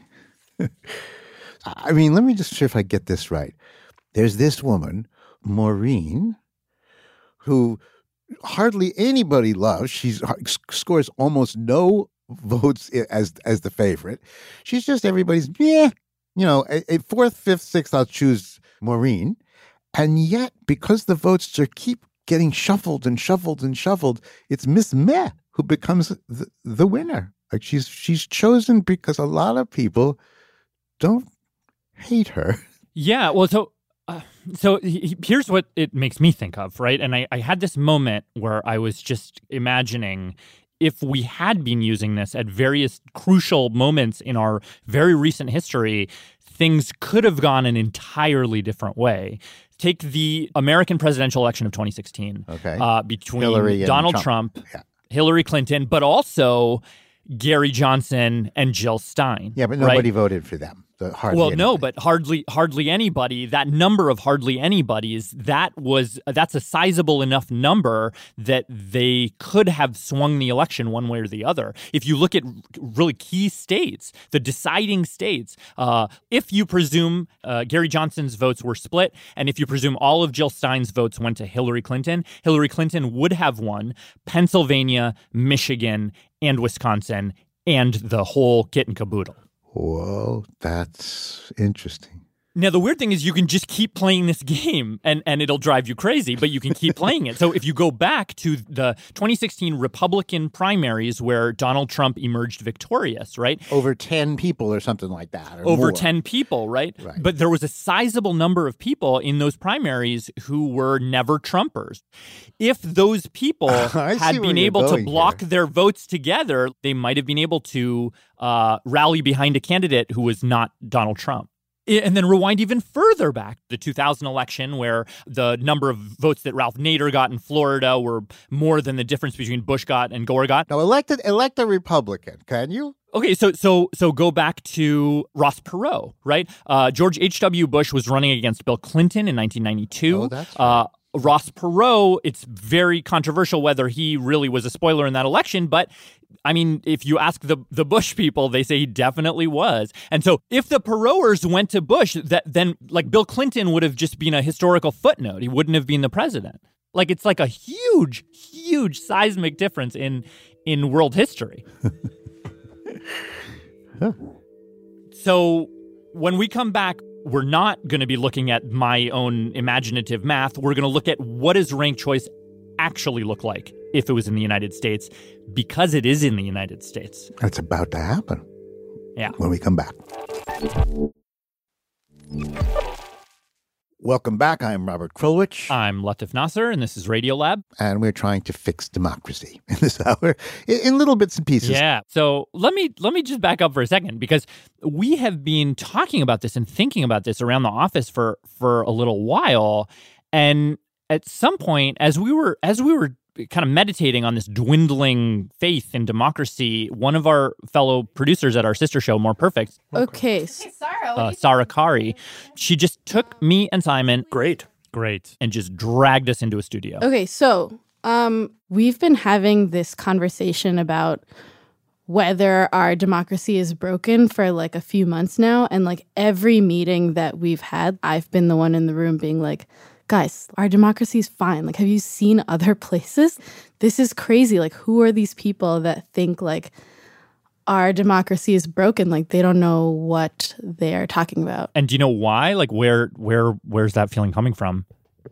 Speaker 5: I mean, let me just see if I get this right. There's this woman, Maureen, who hardly anybody loves. She scores almost no votes as the favorite. She's just everybody's, a 4th, 5th, 6th, I'll choose Maureen. And yet, because the votes keep getting shuffled and shuffled and shuffled, it's Miss Meh who becomes the winner. Like she's chosen because a lot of people don't hate her.
Speaker 1: Yeah, well, so here's what it makes me think of, right? And I had this moment where I was just imagining if we had been using this at various crucial moments in our very recent history, things could have gone an entirely different way. Take the American presidential election of 2016 between
Speaker 5: Hillary
Speaker 1: Donald Trump, Hillary Clinton, but also Gary Johnson and Jill Stein.
Speaker 5: Yeah, but nobody voted for them.
Speaker 1: But hardly anybody. That number of hardly anybody's, that's a sizable enough number that they could have swung the election one way or the other. If you look at really key states, the deciding states, if you presume Gary Johnson's votes were split, and if you presume all of Jill Stein's votes went to Hillary Clinton would have won Pennsylvania, Michigan, and Wisconsin, and the whole kit and caboodle.
Speaker 5: Whoa, that's interesting.
Speaker 1: Now, the weird thing is you can just keep playing this game and it'll drive you crazy, but you can keep playing it. So if you go back to the 2016 Republican primaries where Donald Trump emerged victorious, right?
Speaker 5: Over 10 people or something like that. Or
Speaker 1: Over
Speaker 5: more.
Speaker 1: 10 people, right? But there was a sizable number of people in those primaries who were never Trumpers. If those people had been able to block their votes together, they might have been able to rally behind a candidate who was not Donald Trump. And then rewind even further back, the 2000 election, where the number of votes that Ralph Nader got in Florida were more than the difference between Bush got and Gore got.
Speaker 5: Now, elect a Republican, can you?
Speaker 1: Okay, so go back to Ross Perot, right? George H.W. Bush was running against Bill Clinton in 1992.
Speaker 5: Oh, that's right.
Speaker 1: Ross Perot, it's very controversial whether he really was a spoiler in that election, but I mean, if you ask the Bush people, they say he definitely was. And so if the Peroters went to Bush, then like Bill Clinton would have just been a historical footnote. He wouldn't have been the president. Like it's like a huge, huge seismic difference in world history. So when we come back, we're not going to be looking at my own imaginative math. We're going to look at what does ranked choice actually look like if it was in the United States, because it is in the United States.
Speaker 5: It's about to happen.
Speaker 1: Yeah.
Speaker 5: When we come back. Welcome back. I'm Robert Krulwich.
Speaker 1: I'm Latif Nasser, and this is Radiolab.
Speaker 5: And we're trying to fix democracy in this hour in little bits and pieces.
Speaker 1: Yeah. So let me just back up for a second, because we have been talking about this and thinking about this around the office for a little while. And at some point, as we were kind of meditating on this dwindling faith in democracy, one of our fellow producers at our sister show, More Perfect, Sarah Kari, she just took me and Simon, great, and just dragged us into a studio.
Speaker 18: Okay, so we've been having this conversation about whether our democracy is broken for like a few months now, and like every meeting that we've had, I've been the one in the room being like, guys, our democracy is fine. Like, have you seen other places? This is crazy. Like, who are these people that think like our democracy is broken? Like, they don't know what they are talking about.
Speaker 1: And do you know why? Like, where's that feeling coming from?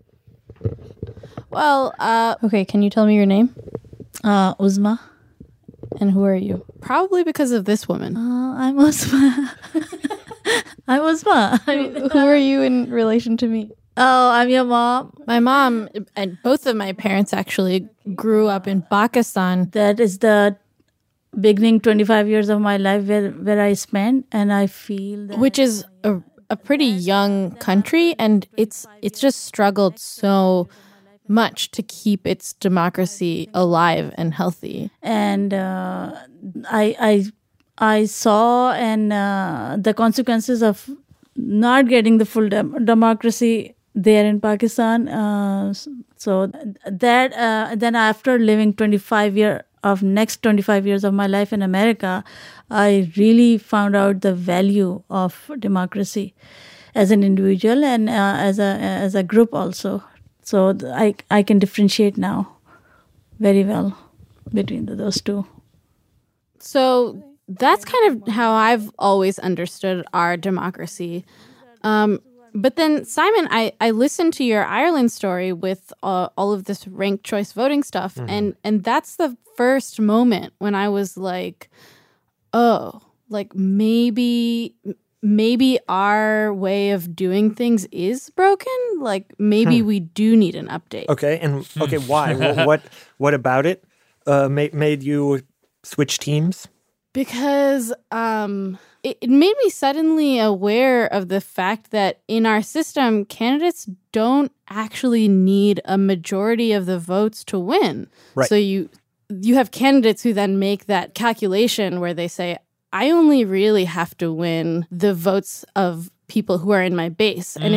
Speaker 18: Well, okay, can you tell me your name?
Speaker 19: Uzma.
Speaker 18: And who are you? Probably because of this woman.
Speaker 19: I'm Uzma. I'm Uzma. I mean,
Speaker 18: who are you in relation to me?
Speaker 19: Oh, I'm your mom.
Speaker 18: My mom and both of my parents actually grew up in Pakistan.
Speaker 19: That is the beginning 25 years of my life where I spent, and I feel that...
Speaker 18: Which is a pretty young country, and it's just struggled so much to keep its democracy alive and healthy.
Speaker 19: And I saw the consequences of not getting the full democracy there in Pakistan. So that then after living 25 years of my life in America, I really found out the value of democracy as an individual and as a group also. So I can differentiate now very well between those two.
Speaker 18: So that's kind of how I've always understood our democracy. But then, Simon, I listened to your Ireland story with all of this ranked choice voting stuff, and that's the first moment when I was like, oh, like maybe our way of doing things is broken. Like maybe we do need an update.
Speaker 10: Okay, and why? What about it made you switch teams?
Speaker 18: Because it made me suddenly aware of the fact that in our system, candidates don't actually need a majority of the votes to win.
Speaker 10: Right.
Speaker 18: So you have candidates who then make that calculation where they say, I only really have to win the votes of people who are in my base. And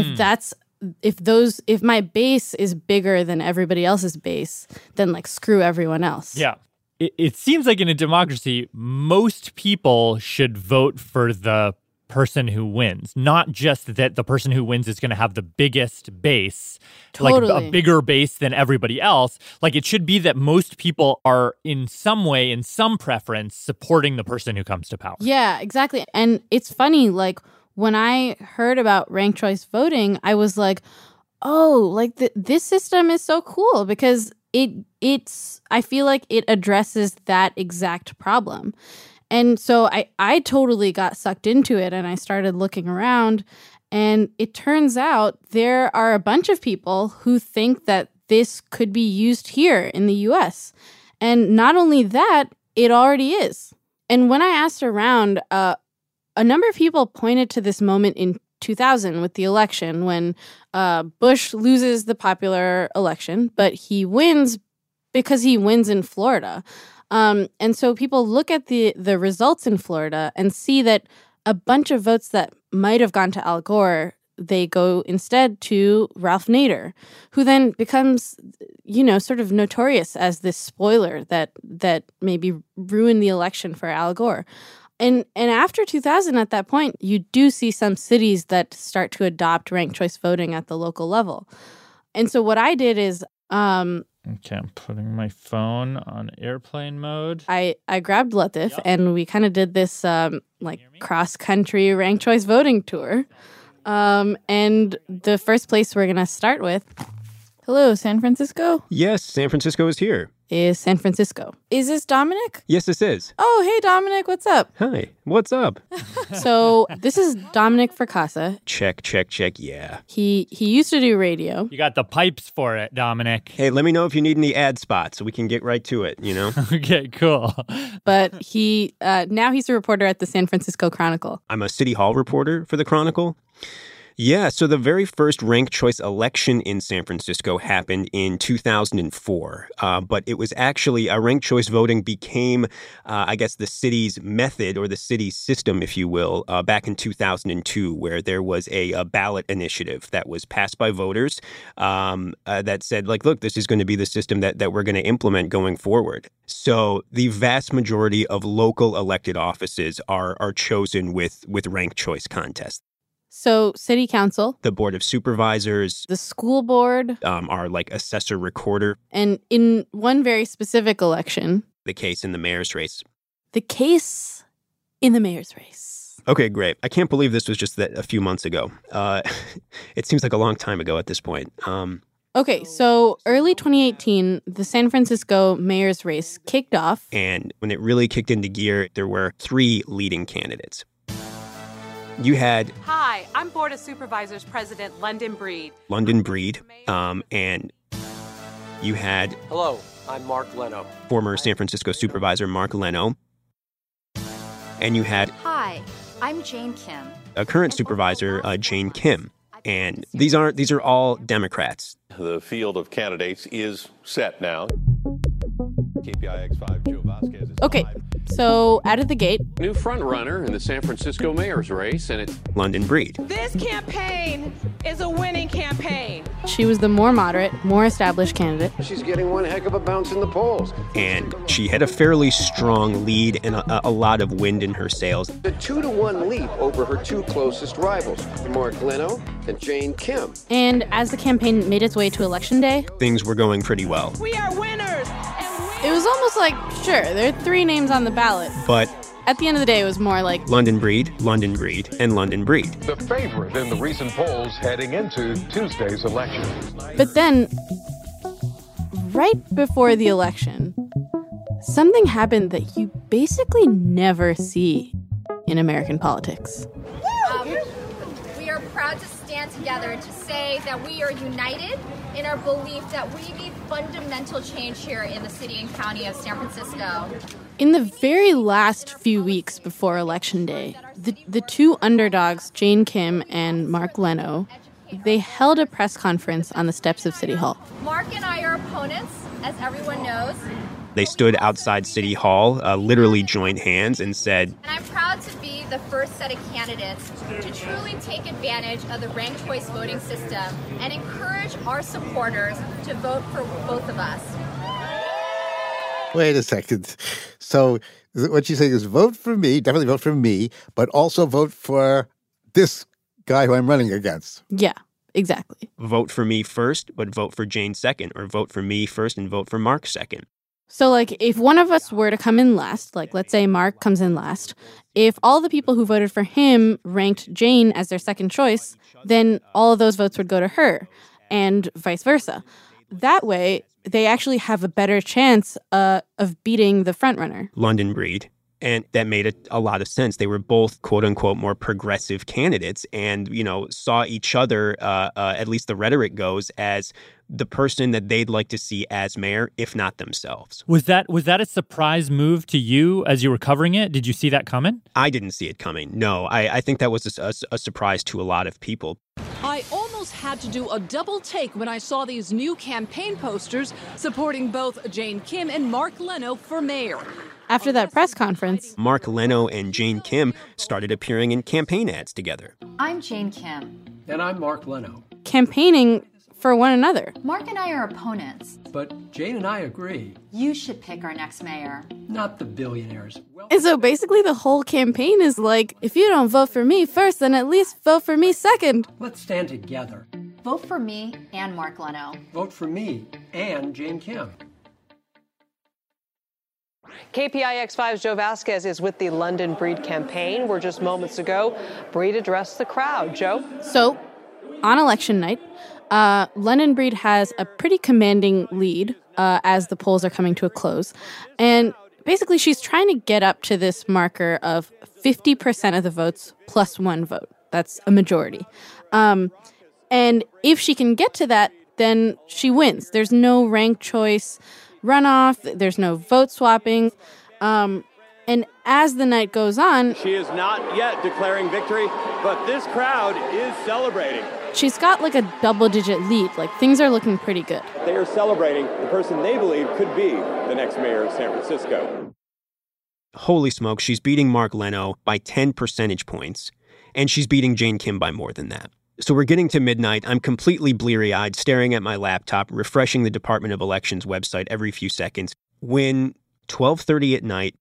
Speaker 18: if my base is bigger than everybody else's base, then like screw everyone else.
Speaker 1: Yeah. It seems like in a democracy, most people should vote for the person who wins, not just that the person who wins is going to have the biggest base,
Speaker 18: Totally.
Speaker 1: like a bigger base than everybody else. Like it should be that most people are in some way, in some preference, supporting the person who comes to power.
Speaker 18: Yeah, exactly. And it's funny, like when I heard about ranked choice voting, I was like, oh, like this system is so cool because I feel like it addresses that exact problem. And so I totally got sucked into it and I started looking around, and it turns out there are a bunch of people who think that this could be used here in the US. And not only that, it already is. And when I asked around, a number of people pointed to this moment in 2000 with the election when Bush loses the popular election, but he wins because he wins in Florida. And so people look at the results in Florida and see that a bunch of votes that might have gone to Al Gore, they go instead to Ralph Nader, who then becomes, sort of notorious as this spoiler that maybe ruined the election for Al Gore. And after 2000, at that point, you do see some cities that start to adopt ranked choice voting at the local level. And so what I did is...
Speaker 1: Okay, I'm putting my phone on airplane mode.
Speaker 18: I grabbed Latif, and we kind of did this cross-country ranked choice voting tour. And the first place we're going to start with... Hello, San Francisco?
Speaker 2: Yes, San Francisco is here.
Speaker 18: Is San Francisco. Is this Dominic?
Speaker 2: Yes, this is.
Speaker 18: Oh, hey, Dominic, what's up?
Speaker 2: Hi, what's up?
Speaker 18: So this is Dominic Fracassa.
Speaker 2: Check, yeah.
Speaker 18: He used to do radio.
Speaker 1: You got the pipes for it, Dominic.
Speaker 2: Hey, let me know if you need any ad spots so we can get right to it,
Speaker 1: Okay, cool.
Speaker 18: But now he's a reporter at the San Francisco Chronicle.
Speaker 2: I'm a City Hall reporter for the Chronicle. Yeah, so the very first ranked choice election in San Francisco happened in 2004, but it was actually ranked choice voting became, the city's method or the city's system, if you will, back in 2002, where there was a ballot initiative that was passed by voters that said, look, this is going to be the system that we're going to implement going forward. So the vast majority of local elected offices are chosen with ranked choice contests.
Speaker 18: So city council,
Speaker 2: the board of supervisors,
Speaker 18: the school board,
Speaker 2: our assessor recorder.
Speaker 18: And in one very specific election,
Speaker 2: the case in the mayor's race. Okay, great. I can't believe this was just a few months ago. It seems like a long time ago at this point.
Speaker 18: Okay, so early 2018, the San Francisco mayor's race kicked off.
Speaker 2: And when it really kicked into gear, there were 3 leading candidates. You had...
Speaker 6: Hi, I'm Board of Supervisors President London Breed.
Speaker 2: And you had...
Speaker 21: Hello, I'm Mark Leno.
Speaker 2: Former San Francisco Supervisor Mark Leno. And you had...
Speaker 23: Hi, I'm Jane Kim.
Speaker 2: A current supervisor, Jane Kim. And these are all Democrats.
Speaker 24: The field of candidates is set now. KPIX5 Joe Vasquez is
Speaker 18: Okay, so out of the gate.
Speaker 24: New front runner in the San Francisco mayor's race, and it's
Speaker 2: London Breed.
Speaker 6: This campaign is a winning campaign.
Speaker 18: She was the more moderate, more established candidate.
Speaker 24: She's getting one heck of a bounce in the polls.
Speaker 2: And she had a fairly strong lead and a lot of wind in her sails.
Speaker 24: A 2-1 lead over her 2 closest rivals, Mark Leno and Jane Kim.
Speaker 18: And as the campaign made its way to Election Day,
Speaker 2: things were going pretty well.
Speaker 6: We are winners.
Speaker 18: It was almost like, sure, there are 3 names on the ballot.
Speaker 2: But
Speaker 18: at the end of the day, it was more like
Speaker 2: London Breed, and London Breed.
Speaker 24: The favorite in the recent polls heading into Tuesday's election.
Speaker 18: But then, right before the election, something happened that you basically never see in American politics.
Speaker 23: We are proud to stand
Speaker 4: stand together to say that we are united in our belief that we need fundamental change here in the city and county of San Francisco.
Speaker 18: In the very last few weeks before Election Day, the two underdogs, Jane Kim and Mark Leno, they held a press conference on the steps of City Hall.
Speaker 4: Mark and I are opponents, as everyone knows.
Speaker 2: They stood outside City Hall, literally joined hands and said,
Speaker 4: And I'm proud to be the first set of candidates to truly take advantage of the ranked choice voting system and encourage our supporters to vote for both of us.
Speaker 5: Wait a second. So what you're saying is vote for me, definitely vote for me, but also vote for this guy who I'm running against.
Speaker 18: Yeah, exactly.
Speaker 2: Vote for me first, but vote for Jane second, or vote for me first and vote for Mark second.
Speaker 18: So, like, if one of us were to come in last, like, let's say Mark comes in last, if all the people who voted for him ranked Jane as their second choice, then all of those votes would go to her, and vice versa. That way, they actually have a better chance of beating the frontrunner.
Speaker 2: London Breed. And that made a lot of sense. They were both, quote unquote, more progressive candidates and, saw each other, at least the rhetoric goes, as the person that they'd like to see as mayor, if not themselves.
Speaker 1: Was that a surprise move to you as you were covering it? Did you see that coming?
Speaker 2: I didn't see it coming. No, I think that was a surprise to a lot of people.
Speaker 15: I almost had to do a double take when I saw these new campaign posters supporting both Jane Kim and Mark Leno for mayor.
Speaker 18: After that press conference,
Speaker 2: Mark Leno and Jane Kim started appearing in campaign ads together.
Speaker 23: I'm Jane Kim.
Speaker 9: And I'm Mark Leno.
Speaker 18: Campaigning for one another.
Speaker 23: Mark and I are opponents.
Speaker 9: But Jane and I agree.
Speaker 23: You should pick our next mayor.
Speaker 9: Not the billionaires.
Speaker 18: And so basically the whole campaign is like, if you don't vote for me first, then at least vote for me second.
Speaker 9: Let's stand together.
Speaker 23: Vote for me and Mark Leno.
Speaker 9: Vote for me and Jane Kim.
Speaker 6: KPIX5's Joe Vasquez is with the London Breed campaign, where just moments ago, Breed addressed the crowd. Joe?
Speaker 18: So, on election night, London Breed has a pretty commanding lead as the polls are coming to a close. And basically, she's trying to get up to this marker of 50% of the votes plus one vote. That's a majority. And if she can get to that, then she wins. There's no ranked choice runoff. There's no vote swapping. And as the night goes on...
Speaker 17: She is not yet declaring victory, but this crowd is celebrating.
Speaker 18: She's got like a double-digit lead. Like, things are looking pretty good.
Speaker 17: They are celebrating the person they believe could be the next mayor of San Francisco.
Speaker 2: Holy smoke, she's beating Mark Leno by 10 percentage points, and she's beating Jane Kim by more than that. So we're getting to midnight. I'm completely bleary-eyed, staring at my laptop, refreshing the Department of Elections website every few seconds, when 12:30 at night...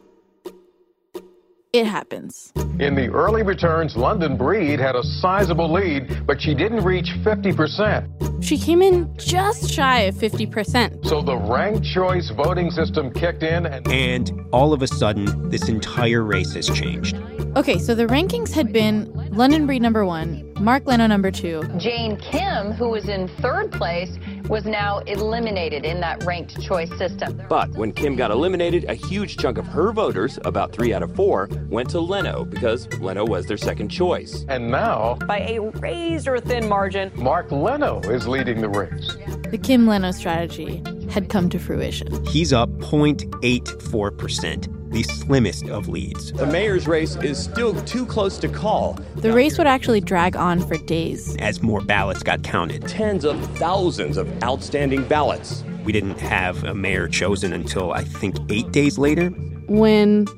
Speaker 18: It happens.
Speaker 22: In the early returns, London Breed had a sizable lead, but she didn't reach 50%.
Speaker 18: She came in just shy of 50%.
Speaker 22: So the ranked choice voting system kicked in
Speaker 2: and all of a sudden, this entire race has changed.
Speaker 18: Okay, so the rankings had been London Breed number 1, Mark Leno number 2.
Speaker 23: Jane Kim, who was in third place, was now eliminated in that ranked choice system.
Speaker 25: But when Kim got eliminated, a huge chunk of her voters, about 3 out of 4, went to Leno because Leno was their second choice.
Speaker 22: And now,
Speaker 6: by a razor-thin margin,
Speaker 22: Mark Leno is leading the race.
Speaker 18: The Kim-Leno strategy had come to fruition.
Speaker 2: He's up 0.84%. The slimmest of leads.
Speaker 25: The mayor's race is still too close to call.
Speaker 18: The race would actually drag on for days.
Speaker 2: As more ballots got counted.
Speaker 25: Tens of thousands of outstanding ballots.
Speaker 2: We didn't have a mayor chosen until, I think, 8 days later.
Speaker 18: When,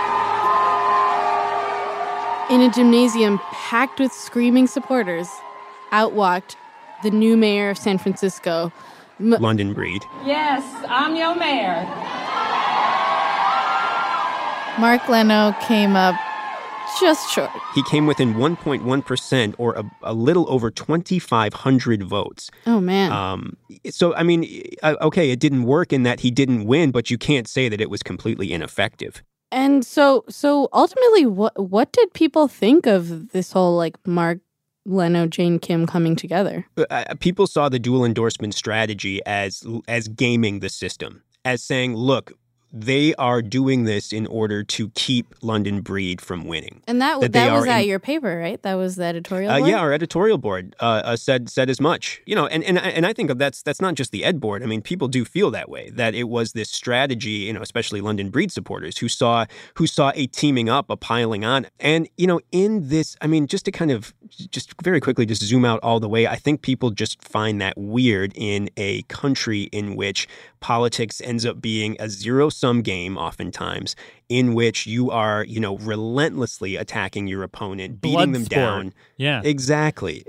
Speaker 18: in a gymnasium packed with screaming supporters, out walked the new mayor of San Francisco,
Speaker 2: London Breed.
Speaker 6: Yes, I'm your mayor.
Speaker 18: Mark Leno came up just short.
Speaker 2: He came within 1.1%, or a little over 2,500 votes.
Speaker 18: Oh, man.
Speaker 2: So, I mean, okay, it didn't work in that he didn't win, but you can't say that it was completely ineffective.
Speaker 18: And so ultimately, what did people think of this whole, like, Mark Leno, Jane Kim coming together?
Speaker 2: People saw the dual endorsement strategy as gaming the system, as saying, look, they are doing this in order to keep London Breed from winning.
Speaker 18: And that was at your paper, right? That was the editorial board?
Speaker 2: Yeah, our editorial board said as much. And I think that's not just the ed board. I mean, people do feel that way, that it was this strategy, especially London Breed supporters who saw a teaming up, a piling on. And, in this, I mean, just to kind of just very quickly just zoom out all the way, I think people just find that weird in a country in which politics ends up being a zero-sum game oftentimes, in which you are, relentlessly attacking your opponent, beating them down.
Speaker 1: Yeah.
Speaker 2: Exactly.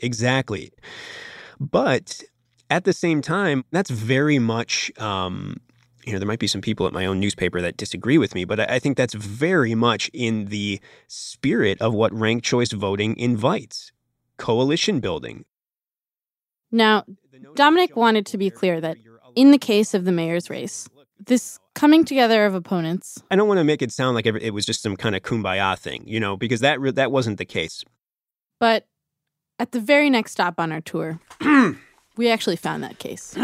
Speaker 2: But at the same time, that's very much, there might be some people at my own newspaper that disagree with me, but I think that's very much in the spirit of what ranked choice voting invites. Coalition building.
Speaker 18: Now, Dominic wanted to be clear that in the case of the mayor's race, this coming together of opponents...
Speaker 2: I don't want to make it sound like it was just some kind of kumbaya thing, because that wasn't the case.
Speaker 18: But at the very next stop on our tour, we actually found that case.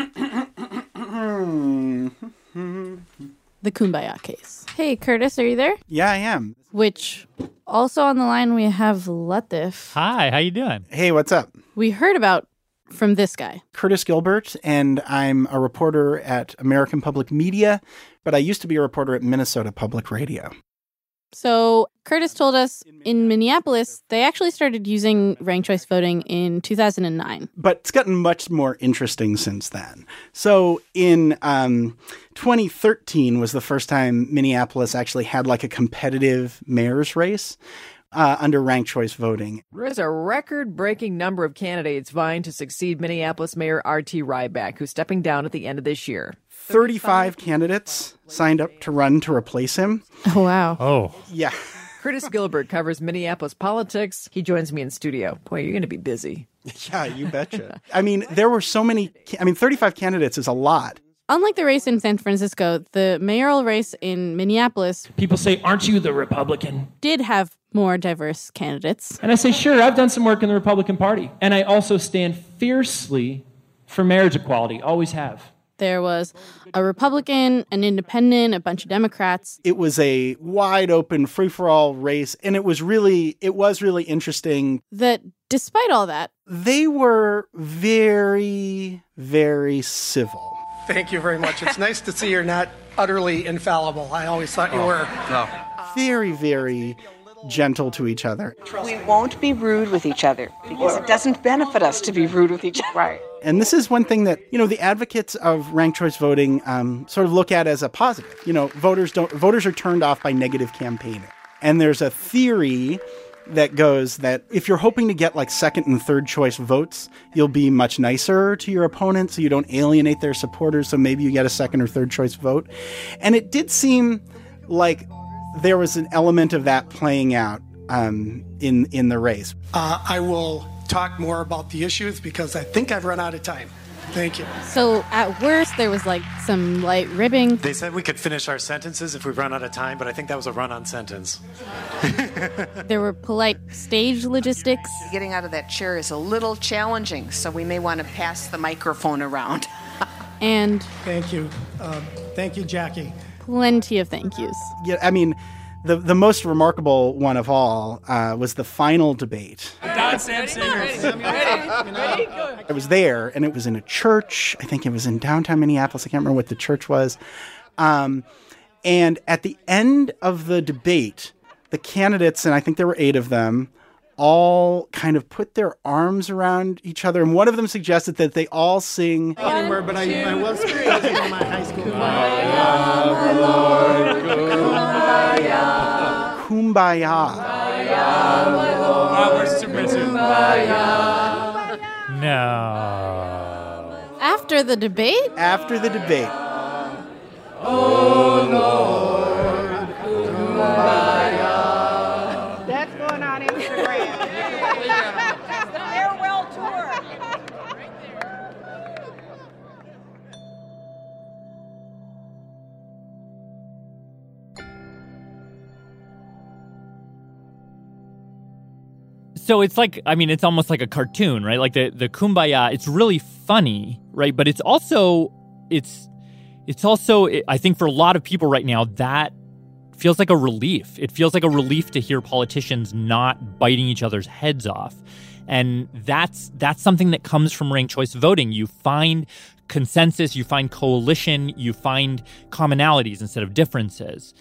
Speaker 18: The kumbaya case. Hey, Curtis, are you there?
Speaker 3: Yeah, I am.
Speaker 18: Which, also on the line, we have Latif.
Speaker 1: Hi, how you doing?
Speaker 3: Hey, what's up?
Speaker 18: We heard about from this guy.
Speaker 3: Curtis Gilbert, and I'm a reporter at American Public Media, but I used to be a reporter at Minnesota Public Radio.
Speaker 18: So Curtis told us in Minneapolis, they actually started using ranked choice voting in 2009.
Speaker 3: But it's gotten much more interesting since then. So in 2013 was the first time Minneapolis actually had like a competitive mayor's race under ranked choice voting.
Speaker 8: There's a record-breaking number of candidates vying to succeed Minneapolis Mayor R.T. Ryback, who's stepping down at the end of this year.
Speaker 3: 35 candidates signed up to run to replace him.
Speaker 18: Oh, wow.
Speaker 1: Oh.
Speaker 3: Yeah.
Speaker 8: Curtis Gilbert covers Minneapolis politics. He joins me in studio. Boy, you're going to be busy.
Speaker 3: Yeah, you betcha. I mean, there were so many. 35 candidates is a lot.
Speaker 18: Unlike the race in San Francisco, the mayoral race in Minneapolis...
Speaker 11: People say, aren't you the Republican?
Speaker 18: ...did have more diverse candidates.
Speaker 11: And I say, sure, I've done some work in the Republican Party. And I also stand fiercely for marriage equality, always have.
Speaker 18: There was a Republican, an independent, a bunch of Democrats.
Speaker 3: It was a wide open, free-for-all race, and it was really interesting.
Speaker 18: That despite all that,
Speaker 3: they were very, very civil.
Speaker 12: Thank you very much. It's nice to see you're not utterly infallible. I always thought you were.
Speaker 3: No. Very, very gentle to each other.
Speaker 20: We won't be rude with each other because it doesn't benefit us to be rude with each other. Right.
Speaker 3: And this is one thing that, the advocates of ranked choice voting sort of look at as a positive. Voters are turned off by negative campaigning. And there's a theory that goes that if you're hoping to get like second and third choice votes, you'll be much nicer to your opponent so you don't alienate their supporters. So maybe you get a second or third choice vote. And it did seem like there was an element of that playing out in the race.
Speaker 12: I will talk more about the issues because I think I've run out of time. Thank you.
Speaker 18: So at worst, there was like some light ribbing.
Speaker 26: They said we could finish our sentences if we run out of time, but I think that was a run-on sentence.
Speaker 18: There were polite stage logistics.
Speaker 20: Getting out of that chair is a little challenging, so we may want to pass the microphone around.
Speaker 18: And
Speaker 12: thank you. Thank you, Jackie.
Speaker 18: Plenty of thank yous.
Speaker 3: Yeah, I mean, the most remarkable one of all was the final debate.
Speaker 11: Don Sam Singers.
Speaker 3: I was there, and it was in a church. I think it was in downtown Minneapolis. I can't remember what the church was. And at the end of the debate, the candidates, and I think there were 8 of them, all kind of put their arms around each other. And one of them suggested that they all sing...
Speaker 12: Anymore, but I was president of my high school.
Speaker 3: Kumbaya.
Speaker 1: No.
Speaker 18: After the debate?
Speaker 3: After the debate.
Speaker 12: Oh, Lord, kumbaya.
Speaker 20: That's going on Instagram. The farewell tour.
Speaker 1: So it's like, I mean, it's almost like a cartoon, right? Like the Kumbaya, it's really funny, right? But it's also, it's it's also, I think for a lot of people right now, that feels like a relief. It feels like a relief to hear politicians not biting each other's heads off. And that's something that comes from ranked choice voting. You find consensus, you find coalition, you find commonalities instead of differences.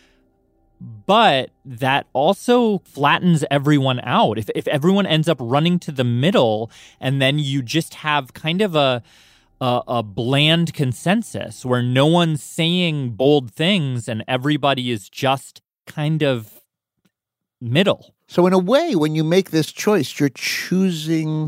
Speaker 1: But that also flattens everyone out. If everyone ends up running to the middle and then you just have kind of a bland consensus where no one's saying bold things and everybody is just kind of middle.
Speaker 5: So in a way, when you make this choice, you're choosing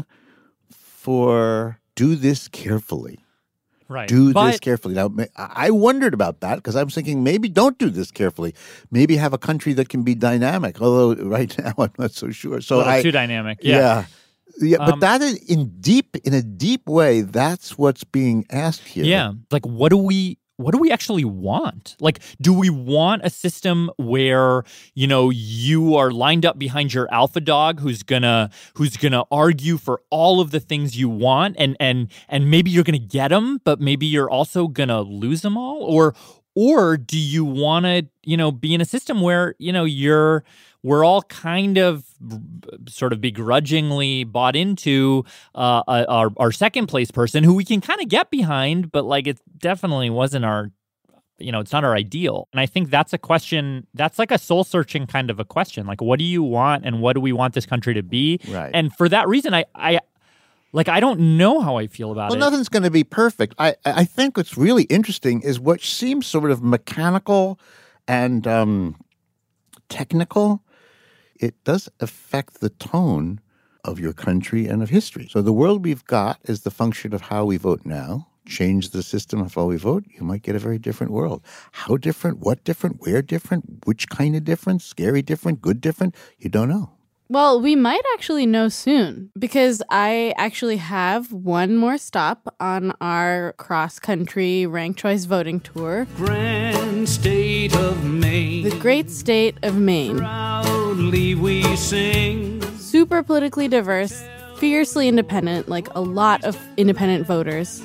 Speaker 5: for do this carefully.
Speaker 1: Right.
Speaker 5: Do this carefully. Now, I wondered about that because I was thinking maybe don't do this carefully. Maybe have a country that can be dynamic, although right now I'm not so sure. So
Speaker 1: too dynamic. Yeah.
Speaker 5: Yeah, but that is in a deep way, that's what's being asked here.
Speaker 1: Yeah. Like, what do we actually want? Like, do we want a system where, you are lined up behind your alpha dog who's gonna argue for all of the things you want and maybe you're gonna get them, but maybe you're also gonna lose them all? Or do you want to, be in a system where, we're all kind of sort of begrudgingly bought into our second place person who we can kind of get behind, but like it definitely wasn't our, it's not our ideal. And I think that's a question, that's like a soul searching kind of a question. Like, what do you want and what do we want this country to be?
Speaker 5: Right.
Speaker 1: And for that reason, I don't know how I feel about it.
Speaker 5: Well, nothing's going to be perfect. I think what's really interesting is what seems sort of mechanical and technical. It does affect the tone of your country and of history. So the world we've got is the function of how we vote now. Change the system of how we vote, you might get a very different world. How different? What different? Where different? Which kind of different? Scary different? Good different? You don't know.
Speaker 18: Well, we might actually know soon because I actually have one more stop on our cross-country ranked choice voting tour.
Speaker 7: Grand state of Maine.
Speaker 18: The great state of Maine.
Speaker 7: Proudly we sing.
Speaker 18: Super politically diverse, fiercely independent, like a lot of independent voters.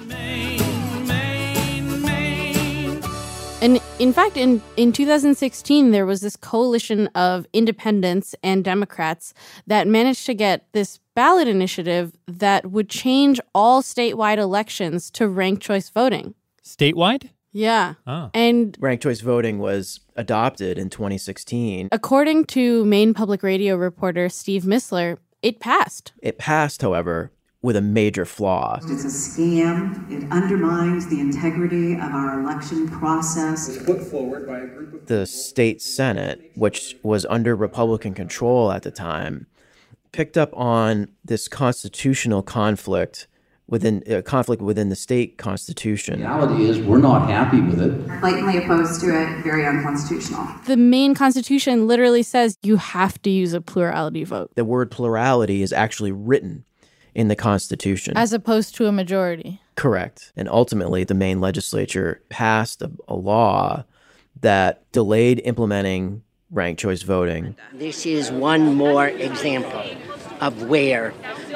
Speaker 18: And in fact, in 2016, there was this coalition of independents and Democrats that managed to get this ballot initiative that would change all statewide elections to ranked choice voting.
Speaker 1: Statewide?
Speaker 18: Yeah.
Speaker 1: Oh.
Speaker 18: And
Speaker 10: ranked choice voting was adopted in 2016.
Speaker 18: According to Maine Public Radio reporter Steve Missler, it passed.
Speaker 10: It passed, however, with a major flaw.
Speaker 13: It's a scam. It undermines the integrity of our election process.
Speaker 14: It was put forward by a group of
Speaker 10: the state Senate, which was under Republican control at the time, picked up on this constitutional conflict within the state constitution.
Speaker 14: The reality is we're not happy with it.
Speaker 13: Blatantly opposed to it, very unconstitutional.
Speaker 18: The Maine Constitution literally says you have to use a plurality vote.
Speaker 10: The word plurality is actually written in the Constitution.
Speaker 18: As opposed to a majority.
Speaker 10: Correct. And ultimately, the Maine legislature passed a law that delayed implementing ranked choice voting.
Speaker 16: This is one more example of where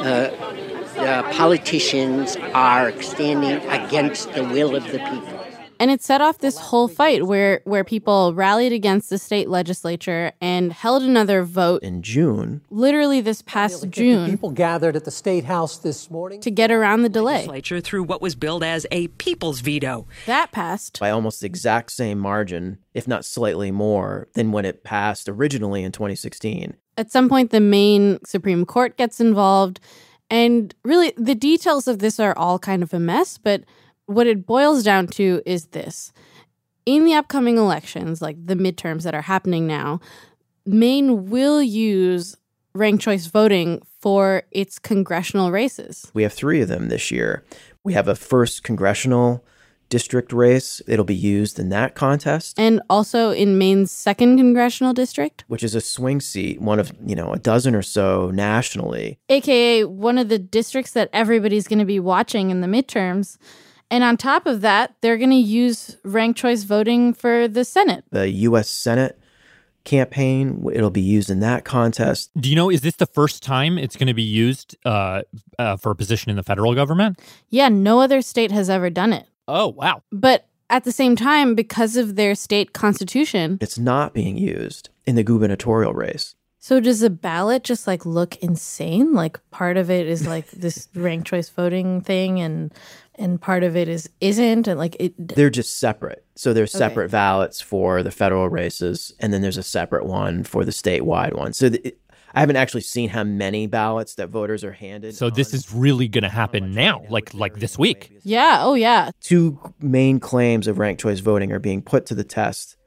Speaker 16: politicians are standing against the will of the people.
Speaker 18: And it set off this whole fight where people rallied against the state legislature and held another vote
Speaker 10: in June.
Speaker 18: Literally this past June.
Speaker 19: People gathered at the State House this morning
Speaker 18: to get around the delay.
Speaker 27: Legislature through what was billed as a people's veto.
Speaker 18: That passed
Speaker 10: by almost the exact same margin, if not slightly more, than when it passed originally in 2016.
Speaker 18: At some point, the Maine Supreme Court gets involved. And really, the details of this are all kind of a mess, but what it boils down to is this. In the upcoming elections, like the midterms that are happening now, Maine will use ranked choice voting for its congressional races.
Speaker 10: We have 3 of them this year. We have a first congressional district race. It'll be used in that contest.
Speaker 18: And also in Maine's 2nd congressional district.
Speaker 10: Which is a swing seat, one of, a dozen or so nationally.
Speaker 18: AKA one of the districts that everybody's going to be watching in the midterms. And on top of that, they're going to use ranked choice voting for the Senate.
Speaker 10: The U.S. Senate campaign, it'll be used in that contest.
Speaker 1: Do you know, is this the first time it's going to be used for a position in the federal government?
Speaker 18: Yeah, no other state has ever done it.
Speaker 1: Oh, wow.
Speaker 18: But at the same time, because of their state constitution,
Speaker 10: it's not being used in the gubernatorial race.
Speaker 18: So does the ballot just like look insane? Like part of it is like this ranked choice voting thing and part of it isn't, and like it.
Speaker 10: They're just separate. So there's separate ballots for the federal races, and then there's a separate one for the statewide one. So I haven't actually seen how many ballots that voters are handed.
Speaker 1: So this is really going to happen now, like this week.
Speaker 18: Yeah. Oh, yeah.
Speaker 10: Two main claims of ranked choice voting are being put to the test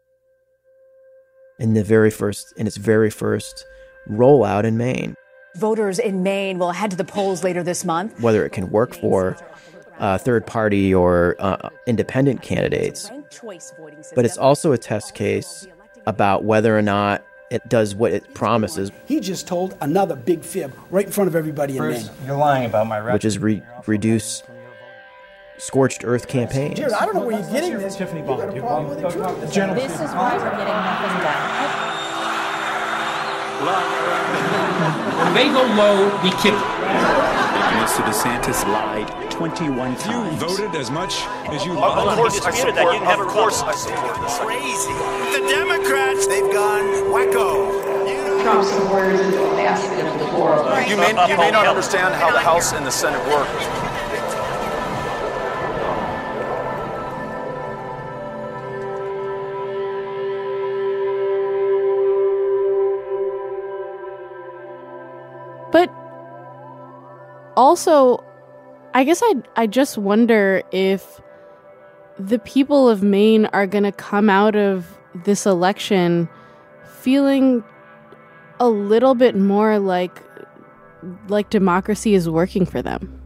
Speaker 10: in its very first rollout in Maine.
Speaker 4: Voters in Maine will head to the polls later this month.
Speaker 10: Whether it can work for third party or independent candidates. But it's also a test case about whether or not it does what it promises.
Speaker 9: He just told another big fib right in front of everybody in Maine.
Speaker 15: You're lying about my record.
Speaker 10: Which is reduce scorched earth campaigns.
Speaker 9: Jared, I don't know where you're getting this.
Speaker 15: Tiffany Bond.
Speaker 4: This is why we're getting nothing done.
Speaker 11: When they go low, we kick it.
Speaker 17: Mr. DeSantis lied 21 times.
Speaker 21: You voted as much as you
Speaker 23: lied.
Speaker 21: Of
Speaker 23: course I support this.
Speaker 21: Crazy. The Democrats, they've gone wacko.
Speaker 20: Trump supporters is what they asked him before.
Speaker 23: You may not understand how the House and the Senate work.
Speaker 18: But also, I guess I just wonder if the people of Maine are going to come out of this election feeling a little bit more like democracy is working for them.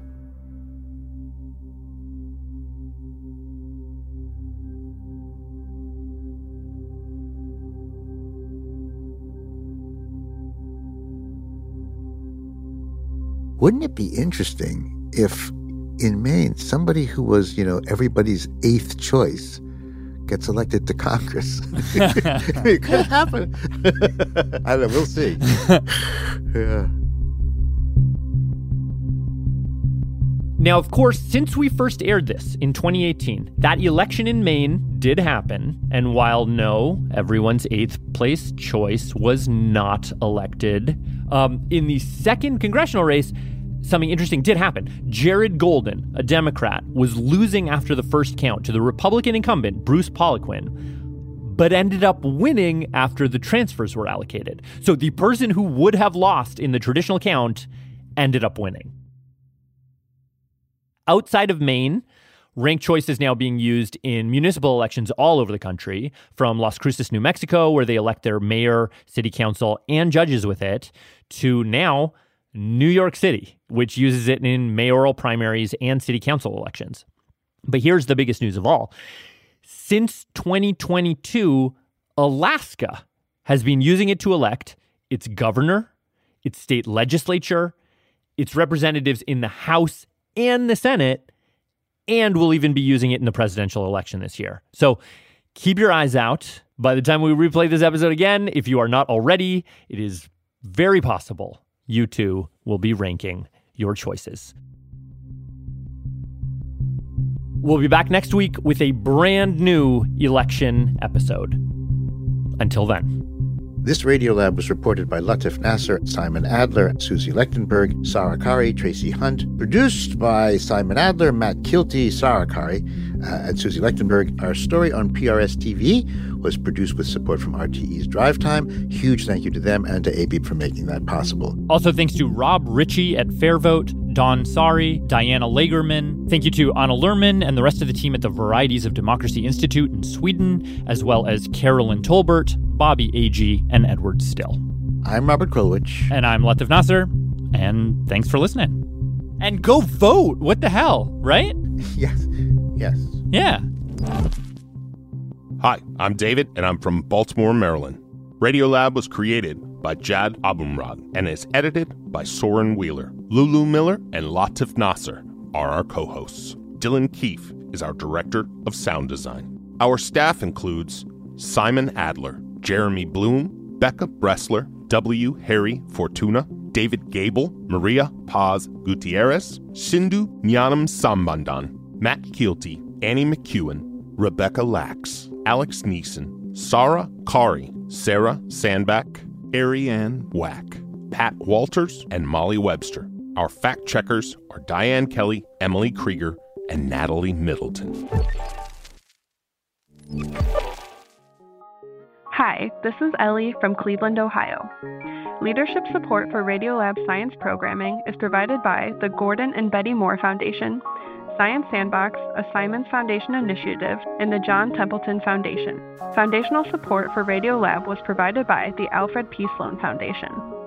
Speaker 5: Wouldn't it be interesting if in Maine somebody who was, everybody's eighth choice gets elected to Congress? It could happen. I don't know. We'll see. Yeah.
Speaker 1: Now, of course, since we first aired this in 2018, that election in Maine did happen. And while no, everyone's eighth place choice was not elected, in the second congressional race, something interesting did happen. Jared Golden, a Democrat, was losing after the first count to the Republican incumbent, Bruce Poliquin, but ended up winning after the transfers were allocated. So the person who would have lost in the traditional count ended up winning. Outside of Maine, ranked choice is now being used in municipal elections all over the country, from Las Cruces, New Mexico, where they elect their mayor, city council, and judges with it, to now New York City, which uses it in mayoral primaries and city council elections. But here's the biggest news of all. Since 2022, Alaska has been using it to elect its governor, its state legislature, its representatives in the House and the Senate, and will even be using it in the presidential election this year. So keep your eyes out. By the time we replay this episode again, if you are not already, it is very possible you too will be ranking your choices. We'll be back next week with a brand new election episode. Until then.
Speaker 5: This Radiolab was reported by Latif Nasser, Simon Adler, Susie Lechtenberg, Sarah Kari, Tracy Hunt. Produced by Simon Adler, Matt Kilty, Sarah Kari, and Susie Lechtenberg. Our story on PRS TV was produced with support from RTE's Drive Time. Huge thank you to them and to ABEEP for making that possible.
Speaker 1: Also thanks to Rob Ritchie at Fairvote, Dawn Sari, Diana Lagerman. Thank you to Anna Lerman and the rest of the team at the Varieties of Democracy Institute in Sweden, as well as Carolyn Tolbert, Bobby Agee, and Edward Still.
Speaker 5: I'm Robert Krulwich.
Speaker 1: And I'm Latif Nasser. And thanks for listening. And go vote! What the hell, right?
Speaker 5: Yes.
Speaker 1: Yeah.
Speaker 24: Hi, I'm David, and I'm from Baltimore, Maryland. Radiolab was created by Jad Abumrad and is edited by Soren Wheeler. Lulu Miller and Latif Nasser are our co-hosts. Dylan Keefe is our director of sound design. Our staff includes Simon Adler, Jeremy Bloom, Becca Bressler, W. Harry Fortuna, David Gable, Maria Paz Gutierrez, Sindhu Nyanam Sambandan, Matt Keelty, Annie McEwen, Rebecca Lax, Alex Neeson, Sarah Kari, Sarah Sandback, Ariane Wack, Pat Walters, and Molly Webster. Our fact checkers are Diane Kelly, Emily Krieger, and Natalie Middleton.
Speaker 2: Hi, this is Ellie from Cleveland, Ohio. Leadership support for Radiolab science programming is provided by the Gordon and Betty Moore Foundation, Science Sandbox, a Simons Foundation initiative, and the John Templeton Foundation. Foundational support for Radiolab was provided by the Alfred P. Sloan Foundation.